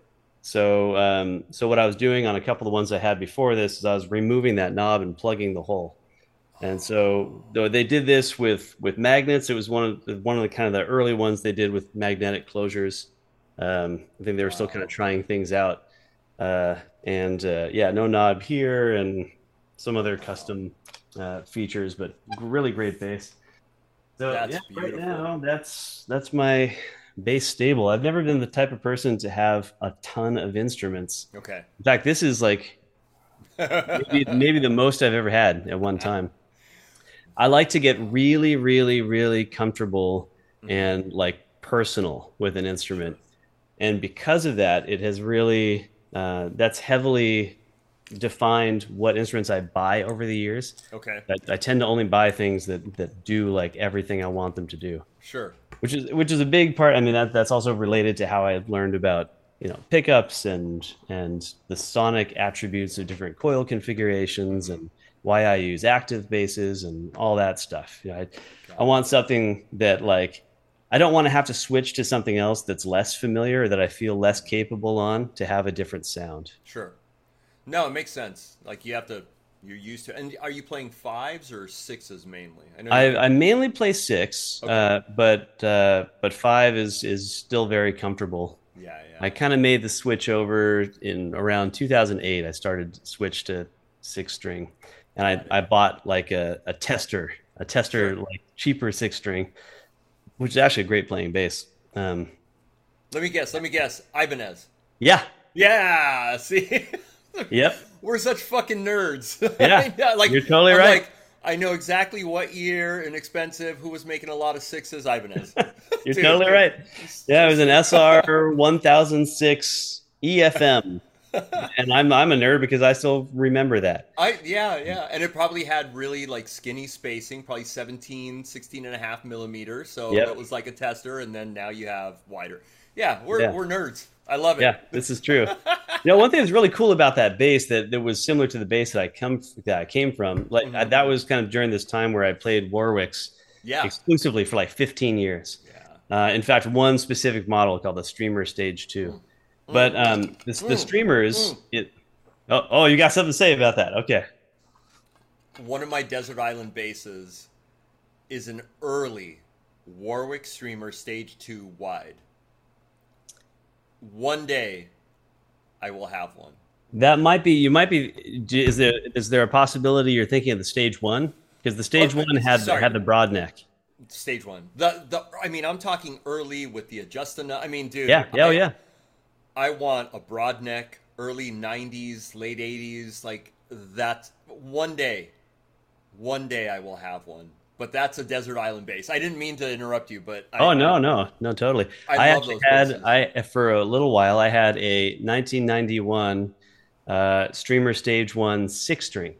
So what I was doing on a couple of the ones I had before this is I was removing that knob and plugging the hole. And so though they did this with magnets. It was one of the kind of the early ones they did with magnetic closures. I think they were still kind of Wow. trying things out. Yeah, no knob here, and some other custom features, but really great bass. So That's yeah, right beautiful. now that's my bass stable. I've never been the type of person to have a ton of instruments. Okay. In fact, this is like maybe the most I've ever had at one time. I like to get really, really, really comfortable Hmm. and like personal with an instrument. And because of that, it has really that's heavily defined what instruments I buy over the years. Okay. I tend to only buy things that do like everything I want them to do, Sure. which is a big part. I mean, that's also related to how I learned about pickups and the sonic attributes of different coil configurations Hmm. and why I use active basses and all that stuff. I Got it. want something that like I don't want to have to switch to something else that's less familiar or that I feel less capable on to have a different sound. Sure. No, it makes sense. Like you have to, you're used to. And are you playing fives or sixes mainly? I know you I, can. I mainly play six, Okay. but five is still very comfortable. Yeah, yeah. I kind of made the switch over in around 2008. I started to switch to six string, and I, Got it. I bought like a tester Sure. like cheaper six string, which is actually a great playing bass. Let me guess. Let me guess. Ibanez. Yeah, Yeah. See, yep, we're such fucking nerds. yeah, Yeah, like you're totally I'm right. like I know exactly what year and expensive who was making a lot of sixes. Ibanez. You're Dude, totally dude. right. It's Yeah, it was just an SR 1006 EFM, and I'm a nerd because I still remember that. yeah, yeah. And it probably had really like skinny spacing, probably 17, 16 and a half millimeters. So that Yep. was like a tester, and then now you have wider. Yeah, Yeah. we're nerds. I love it. Yeah, this is true. One thing that's really cool about that bass that was similar to the bass that I came from, like Hmm. that was kind of during this time where I played Warwicks Yeah. exclusively for like 15 years. Yeah. In fact, one specific model called the Streamer Stage 2. Mm, But mm, the mm, Streamers, mm. you got something to say about that? Okay. One of my desert island basses is an early Warwick Streamer Stage 2 wide. One day I will have one. That might be, you might be, is there a possibility you're thinking of the Stage 1? Because the Oh, Stage 1 sorry, had the broad neck. Stage 1. The I mean, I'm talking early with the adjusting. I mean, dude, Yeah, yeah, oh, yeah. I want a broad neck, early 90s, late 80s, like that. One day I will have one. But that's a desert island bass. I didn't mean to interrupt you, but Oh no, no, no, totally. I I love actually those had basses. I for a little while I had a 1991 Streamer Stage 1 six string,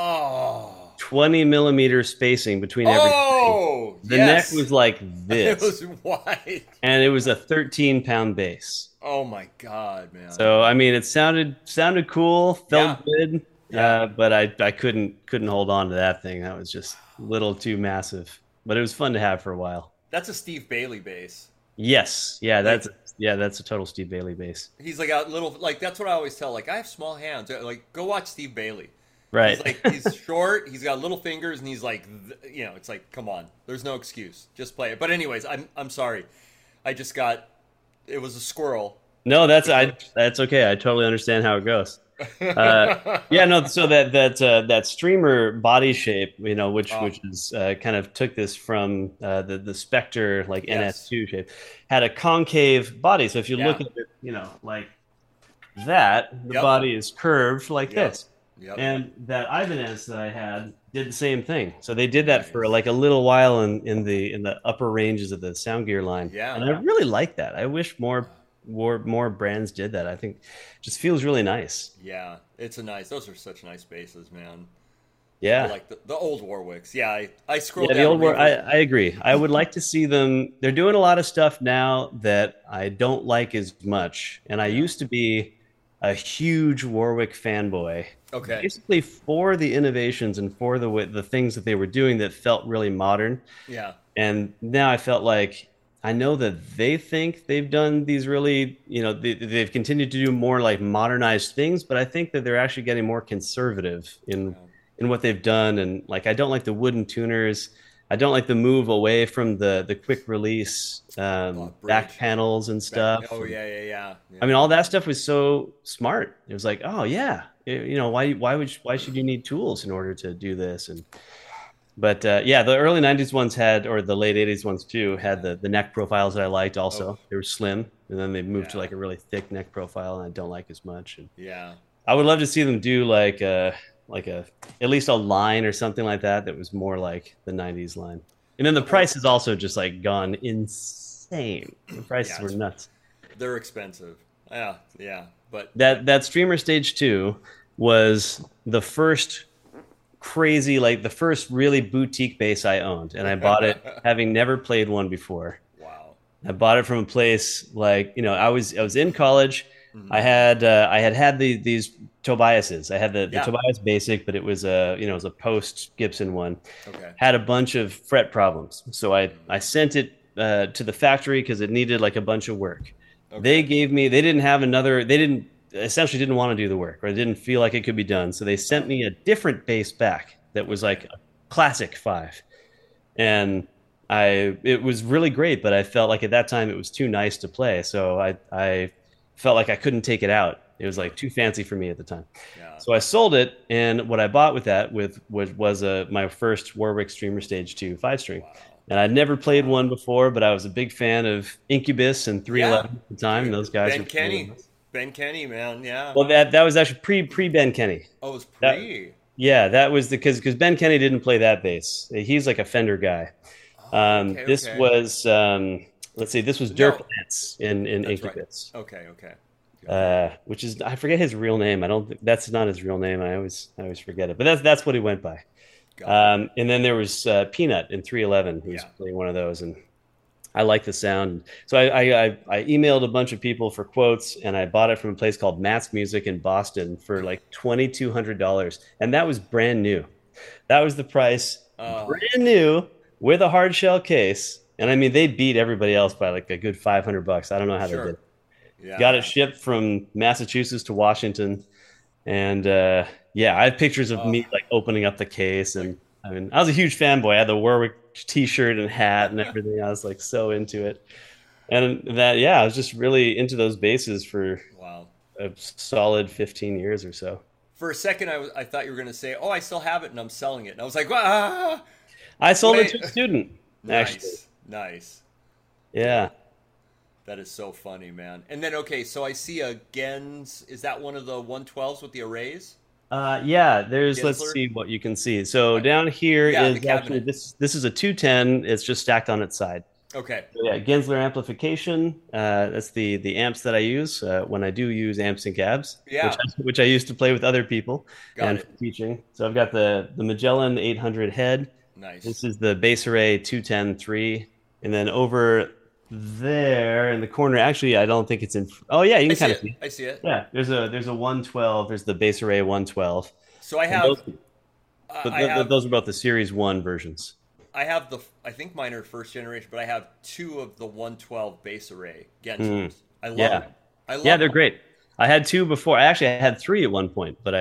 Oh, 20 millimeter spacing between every string. oh, The neck yes. was like It this, was wide. and it was a 13-pound bass. Oh my god, man. So I mean, it sounded cool, Yeah, felt good, yeah. but I couldn't hold on to that thing. That was just a little too massive. But it was fun to have for a while. That's a Steve Bailey bass. Yes, yeah, Like that's a total Steve Bailey bass. he's like a little like that's what I always tell. Like I have small hands. Like go watch Steve Bailey. Right. He's short. He's got little fingers, and he's like it's like come on. There's no excuse. Just play it. But anyways, I'm sorry. I just got it was a squirrel. No, that's okay. I totally understand how it goes. Yeah, no. So that streamer body shape, Oh, which is kind of took this from the Spectre like yes. NS2 shape, had a concave body. So if you look Yeah. at it, like that, the Yep. body is curved like Yep. this. Yep. And that Ibanez that I had did the same thing. So they did that for Nice. like a little while in the upper ranges of the Sound Gear line, Yeah. and I really like that. I wish more brands did that. I think it just feels really nice. Yeah. It's a nice. Those are such nice basses, man. I Yeah. like the old Warwicks. Yeah. I scrolled Yeah, the down old war. Reverb. I agree. I would like to see them. They're doing a lot of stuff now that I don't like as much. And I Yeah. used to be a huge Warwick fanboy, Okay. basically for the innovations and for the things that they were doing that felt really modern. Yeah. And now I felt like I know that they think they've done these really, they've continued to do more like modernized things, but I think that they're actually getting more conservative Yeah. in what they've done. And like, I don't like the wooden tuners. I don't like the move away from the quick release Oh, back bridge. panels and Back. stuff. Oh And, yeah, yeah, yeah. I Yeah. mean, all that stuff was so smart. It was like, oh yeah, why should you need tools in order to do this? And but yeah, the early '90s ones had, or the late '80s ones too, had the neck profiles that I liked. Oh, Also, they were slim, and then they moved to yeah, like a really thick neck profile, and I don't like as much. And yeah. I would love to see them do like a at least a line or something like that that was more like the '90s line. And then the Well, price has also just like gone insane. The prices yeah, were nuts. they're expensive. Yeah, yeah. But That Streamer Stage 2 was the first crazy, like the first really boutique bass I owned, and I bought it having never played one before. wow. I bought it from a place like, I was in college. I Hmm. had had these Tobiases. I had the Yeah. Tobias Basic, but it was a post Gibson one. Okay. Had a bunch of fret problems, so I Hmm. sent it to the factory because it needed like a bunch of work. Okay. They didn't have another, they didn't essentially didn't want to do the work, or didn't feel like it could be done. So they sent Oh, me a different bass back that was okay. like a classic five. And it was really great, but I felt like at that time it was too nice to play. So I felt like I couldn't take it out. It was like Sure. too fancy for me at the time. Yeah. So I sold it, and what I bought with that was my first Warwick Streamer Stage 2 five string. Wow. And I'd never played Wow. one before, but I was a big fan of Incubus and Yeah, 311 at the time, and dude. those guys Ben were cool. Kenny. Ben Kenny, man. Yeah. Well, that was actually pre Ben Kenny. Oh, it was That pre. Yeah, that was because Ben Kenny didn't play that bass. He's like a Fender guy. Oh, okay, This okay. was let's see, this was Dirk No, Lance in that's right. Incubus, Okay, okay. Got it. which is, I forget his real name. I don't think that's not his real name. I always forget it, but that's what he went by. Got it. And then there was Peanut in 311 who was Yeah. playing one of those, and I like the sound. So I emailed a bunch of people for quotes, and I bought it from a place called Matt's Music in Boston for like $2,200, and that was brand new. That was the price, Oh, brand new with a hard shell case. And I mean, they beat everybody else by like a good $500. I don't know how they did sure. it. Got it Yeah. shipped from Massachusetts to Washington, and yeah, I have pictures of Oh, me like opening up the case, like, and I mean, I was a huge fanboy. I had the Warwick T-shirt and hat and everything. I was like so into it, and that, yeah, I was just really into those basses for wow. a solid 15 years or so. For a second, I thought you were gonna say, "Oh, I still have it and I'm selling it," and I was like, "Ah, I sold it wait." to a student, actually. Nice, nice. Yeah. That is so funny, man. And then, okay, so I see a Gens. Is that one of the 112s with the arrays? Yeah, let's Gensler? see what you can see. So Uh, down here yeah, the is actually cabinet. this is a 210. It's just stacked on its side. Okay, So yeah, Gensler amplification. That's the amps that I use when I do use amps and cabs, which yeah, which I used to play with other people got and it. for teaching. So I've got the Magellan 800 head. This Nice. is the Bass Array 210-3, and then over there in the corner. Actually, I don't think it's in. Oh yeah, you I can see kind of it. see. I see it. Yeah, there's a 112. There's the Bass Array 112, So I and those have, I have, those are both the Series One versions. I have the. I think mine are first generation, but I have two of the 112 base array Mm, Genslers. I love yeah, them. I yeah, love they're them. great. I had two before. I had three at one point, but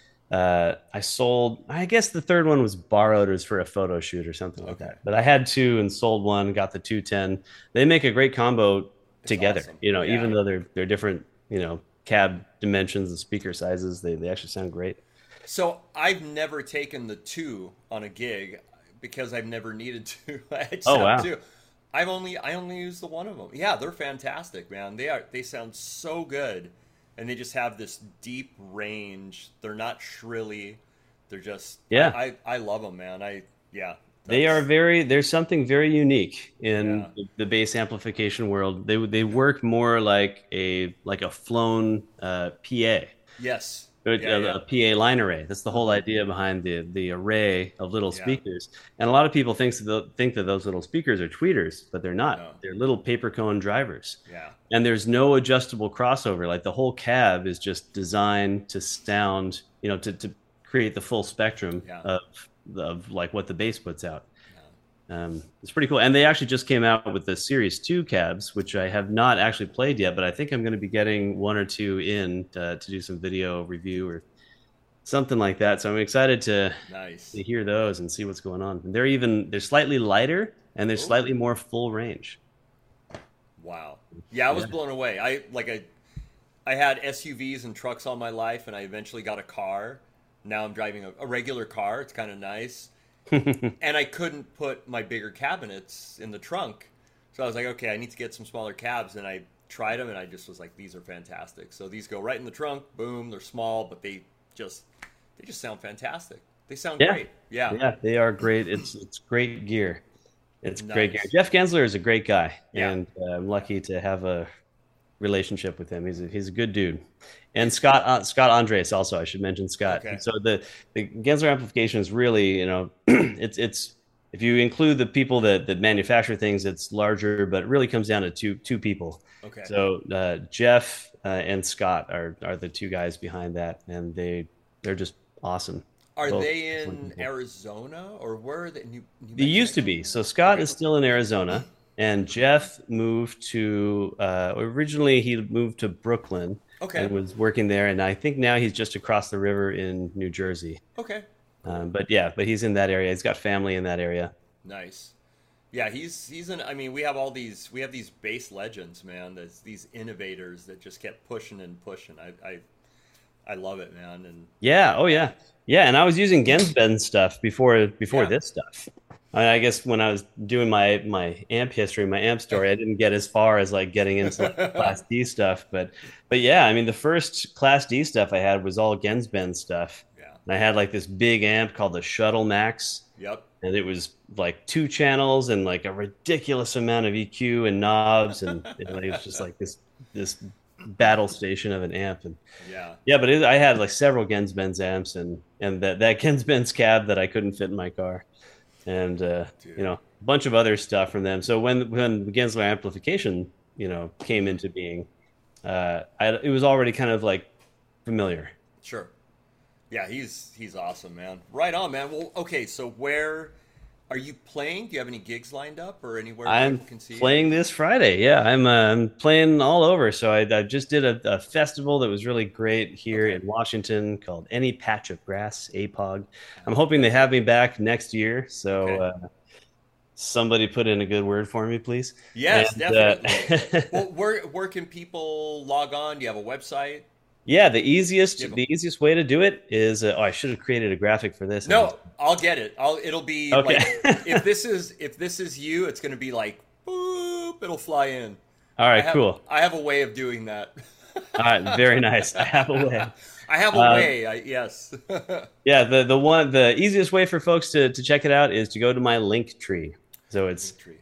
I sold. I guess the third one was borrowed, or was for a photo shoot or something like Okay, that. But I had two and sold one. Got the 210. They make a great combo it's together. awesome. Even Yeah. though they're different, cab dimensions and speaker sizes, they actually sound great. So I've never taken the two on a gig because I've never needed to. I just Oh have wow. two. I only use the one of them. Yeah, they're fantastic, man. They sound so good, and they just have this deep range. They're not shrilly. They're just Yeah. I love them, man. Yeah, that's There's something very unique yeah. in the bass amplification world. They work more like a flown PA. Yes. Yeah, A yeah. PA line array. That's the whole Hmm. idea behind the array of little Yeah. speakers. And a lot of people think that those little speakers are tweeters, but they're not. No. They're little paper cone drivers. Yeah. And there's no adjustable crossover. Like the whole cab is just designed to sound, to create the full spectrum Yeah. of like what the bass puts out. Yeah. It's pretty cool. And they actually just came out with the Series 2 cabs, which I have not actually played yet, but I think I'm going to be getting one or two in to do some video review or something like that. So I'm excited to Nice. hear those and see what's going on. And they're slightly lighter and they're Oh, slightly more full range. wow. Yeah, I was Yeah. blown away. I had SUVs and trucks all my life, and I eventually got a car. Now I'm driving a regular car. It's kind of nice. And I couldn't put my bigger cabinets in the trunk. So I was like, okay, I need to get some smaller cabs. And I tried them, and I just was like, these are fantastic. So these go right in the trunk. Boom, they're small, but just they just sound fantastic. They sound great. Yeah. Yeah, they are great. It's great gear. It's great gear. Nice. Jeff Gensler is a great guy, Yeah. and I'm lucky to have a relationship with him. He's a good dude. And Scott Andres also, I should mention Scott. Okay. So the Gensler amplification is really, it's if you include the people that manufacture things, it's larger, but it really comes down to two people. Okay. So Jeff and Scott are the two guys behind that, and they're just awesome. Are Both they excellent in people. Arizona or where are they? New They used to Mexico? be. So Scott Okay. is still in Arizona, and Jeff moved to. Originally, he moved to Brooklyn Okay. and was working there, and I think now he's just across the river in New Jersey. Okay. Cool. But he's in that area. He's got family in that area. Nice. Yeah, he's an. I mean, we have these bass legends, man. There's these innovators that just kept pushing and pushing. I love it, man. And Yeah. Oh yeah. Yeah. And I was using Gensben stuff before yeah, this stuff. I guess when I was doing my amp history, my amp story, I didn't get as far as like getting into like Class D stuff. But yeah, I mean, the first Class D stuff I had was all Gensben stuff. yeah, And I had like this big amp called the Shuttle Max, yep. and it was like two channels and like a ridiculous amount of EQ and knobs, and it was just like this battle station of an amp. And Yeah, yeah, but I had like several Gensben's amps, and that Gensben's cab that I couldn't fit in my car, and dude. a bunch of other stuff from them. So when Gensler amplification came into being, it was already kind of like familiar. Sure. Yeah, he's awesome, man. Right on, man. Well, okay. So where are you playing? Do you have any gigs lined up or anywhere I'm people can see you? playing this Friday. Yeah, I'm playing all over. So I just did a festival that was really great here Okay. in Washington called Any Patch of Grass, APOG. I'm hoping they have me back next year. So Okay. somebody put in a good word for me, please. Yes, And definitely. Well, where can people log on? Do you have a website? yeah, the easiest Give 'em. the easiest way to do it is I should have created a graphic for this. No, I'll get it. It'll be Okay. like if this is you, it's gonna be like boop, it'll fly in. All I right, have cool. I have a way of doing that. All right, very nice. I have a way. I have a Uh, way. Yes. Yeah, the easiest way for folks to check it out is to go to my link tree. So it's Linktree.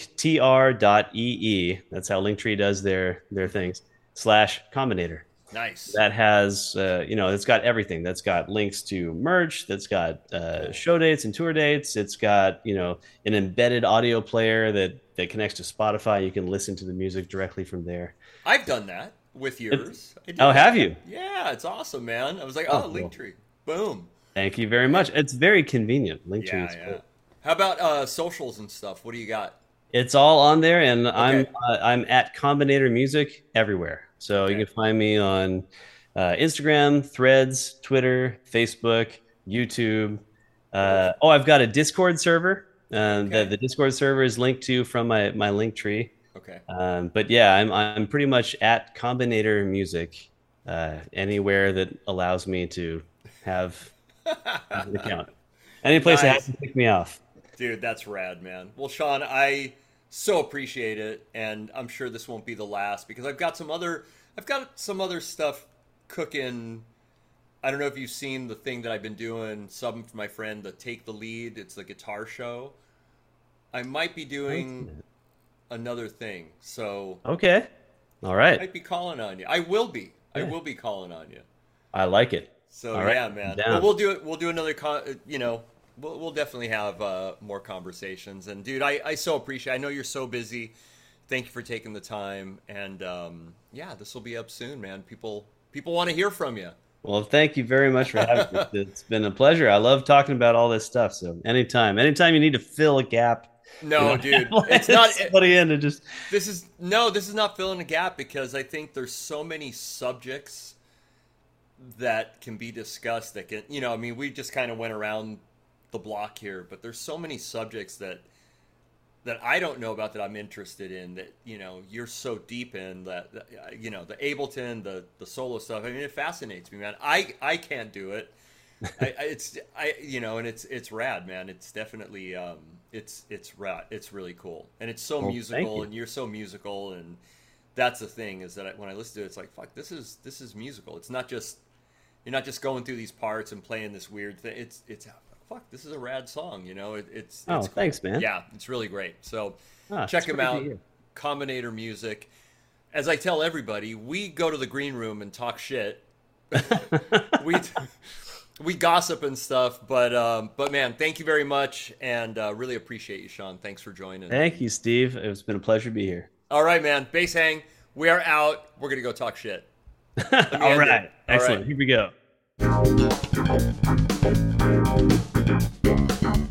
linktr.ee. That's how Linktree does their things. /Combinator. Nice. That has it's got everything. That's got links to merch. That's got show dates and tour dates. It's got an embedded audio player that connects to Spotify. You can listen to the music directly from there. I've done that with yours. I did Oh, have that. you? Yeah, it's awesome, man. I was like, Oh, oh, cool. Linktree. Boom. Thank you very much. It's very convenient. Linktree Yeah, is yeah. great. How about socials and stuff? What do you got? It's all on there, and Okay. I'm at Combinator Music everywhere. So you Okay. can find me on Instagram, Threads, Twitter, Facebook, YouTube. I've got a Discord server. Okay. The Discord server is linked to from my link tree. Okay. But yeah, I'm pretty much at Combinator Music anywhere that allows me to have an account. Any place that Nice. has to pick me off. Dude, that's rad, man. Well, Sean, I so appreciate it, and I'm sure this won't be the last because I've got some other stuff cooking. I don't know if you've seen the thing that I've been doing, subbing for my friend, the Take the Lead. It's the guitar show. I might be doing another thing, so Okay. All I right. might be calling on you. I will be. I Yeah. will be calling on you. I like it. So All right. yeah, I'm man. down. Well, we'll do it. We'll do another. We'll definitely have more conversations. And dude, I so appreciate. I know you're so busy. Thank you for taking the time. And yeah, this will be up soon, man. People want to hear from you. Well, thank you very much for having me. It's been a pleasure. I love talking about all this stuff. So anytime you need to fill a gap, No, dude, like, it's not. somebody in to just. This is not filling a gap because I think there's so many subjects that can be discussed that can, I mean, we just kind of went around the block here, but there's so many subjects that that I don't know about that I'm interested in, that you're so deep in, that the Ableton, the solo stuff. I mean, it fascinates me, man. I can't do it. And it's rad, man. It's definitely it's rad. It's really cool, and it's so musical, and you're so musical, and that's the thing, is that when I listen to it, it's like, fuck, this is musical. It's not just, you're not just going through these parts and playing this weird thing. It's fuck, this is a rad song. It's cool. Thanks, man. Yeah, it's really great. So check them out. Combinator Music. As I tell everybody, we go to the green room and talk shit. We gossip and stuff, but man, thank you very much, and really appreciate you, Sean. Thanks for joining. Thank you, Steve. It's been a pleasure to be here. All right, man. Bass Hang, we are out. We're gonna go talk shit. All right, excellent. Here we go.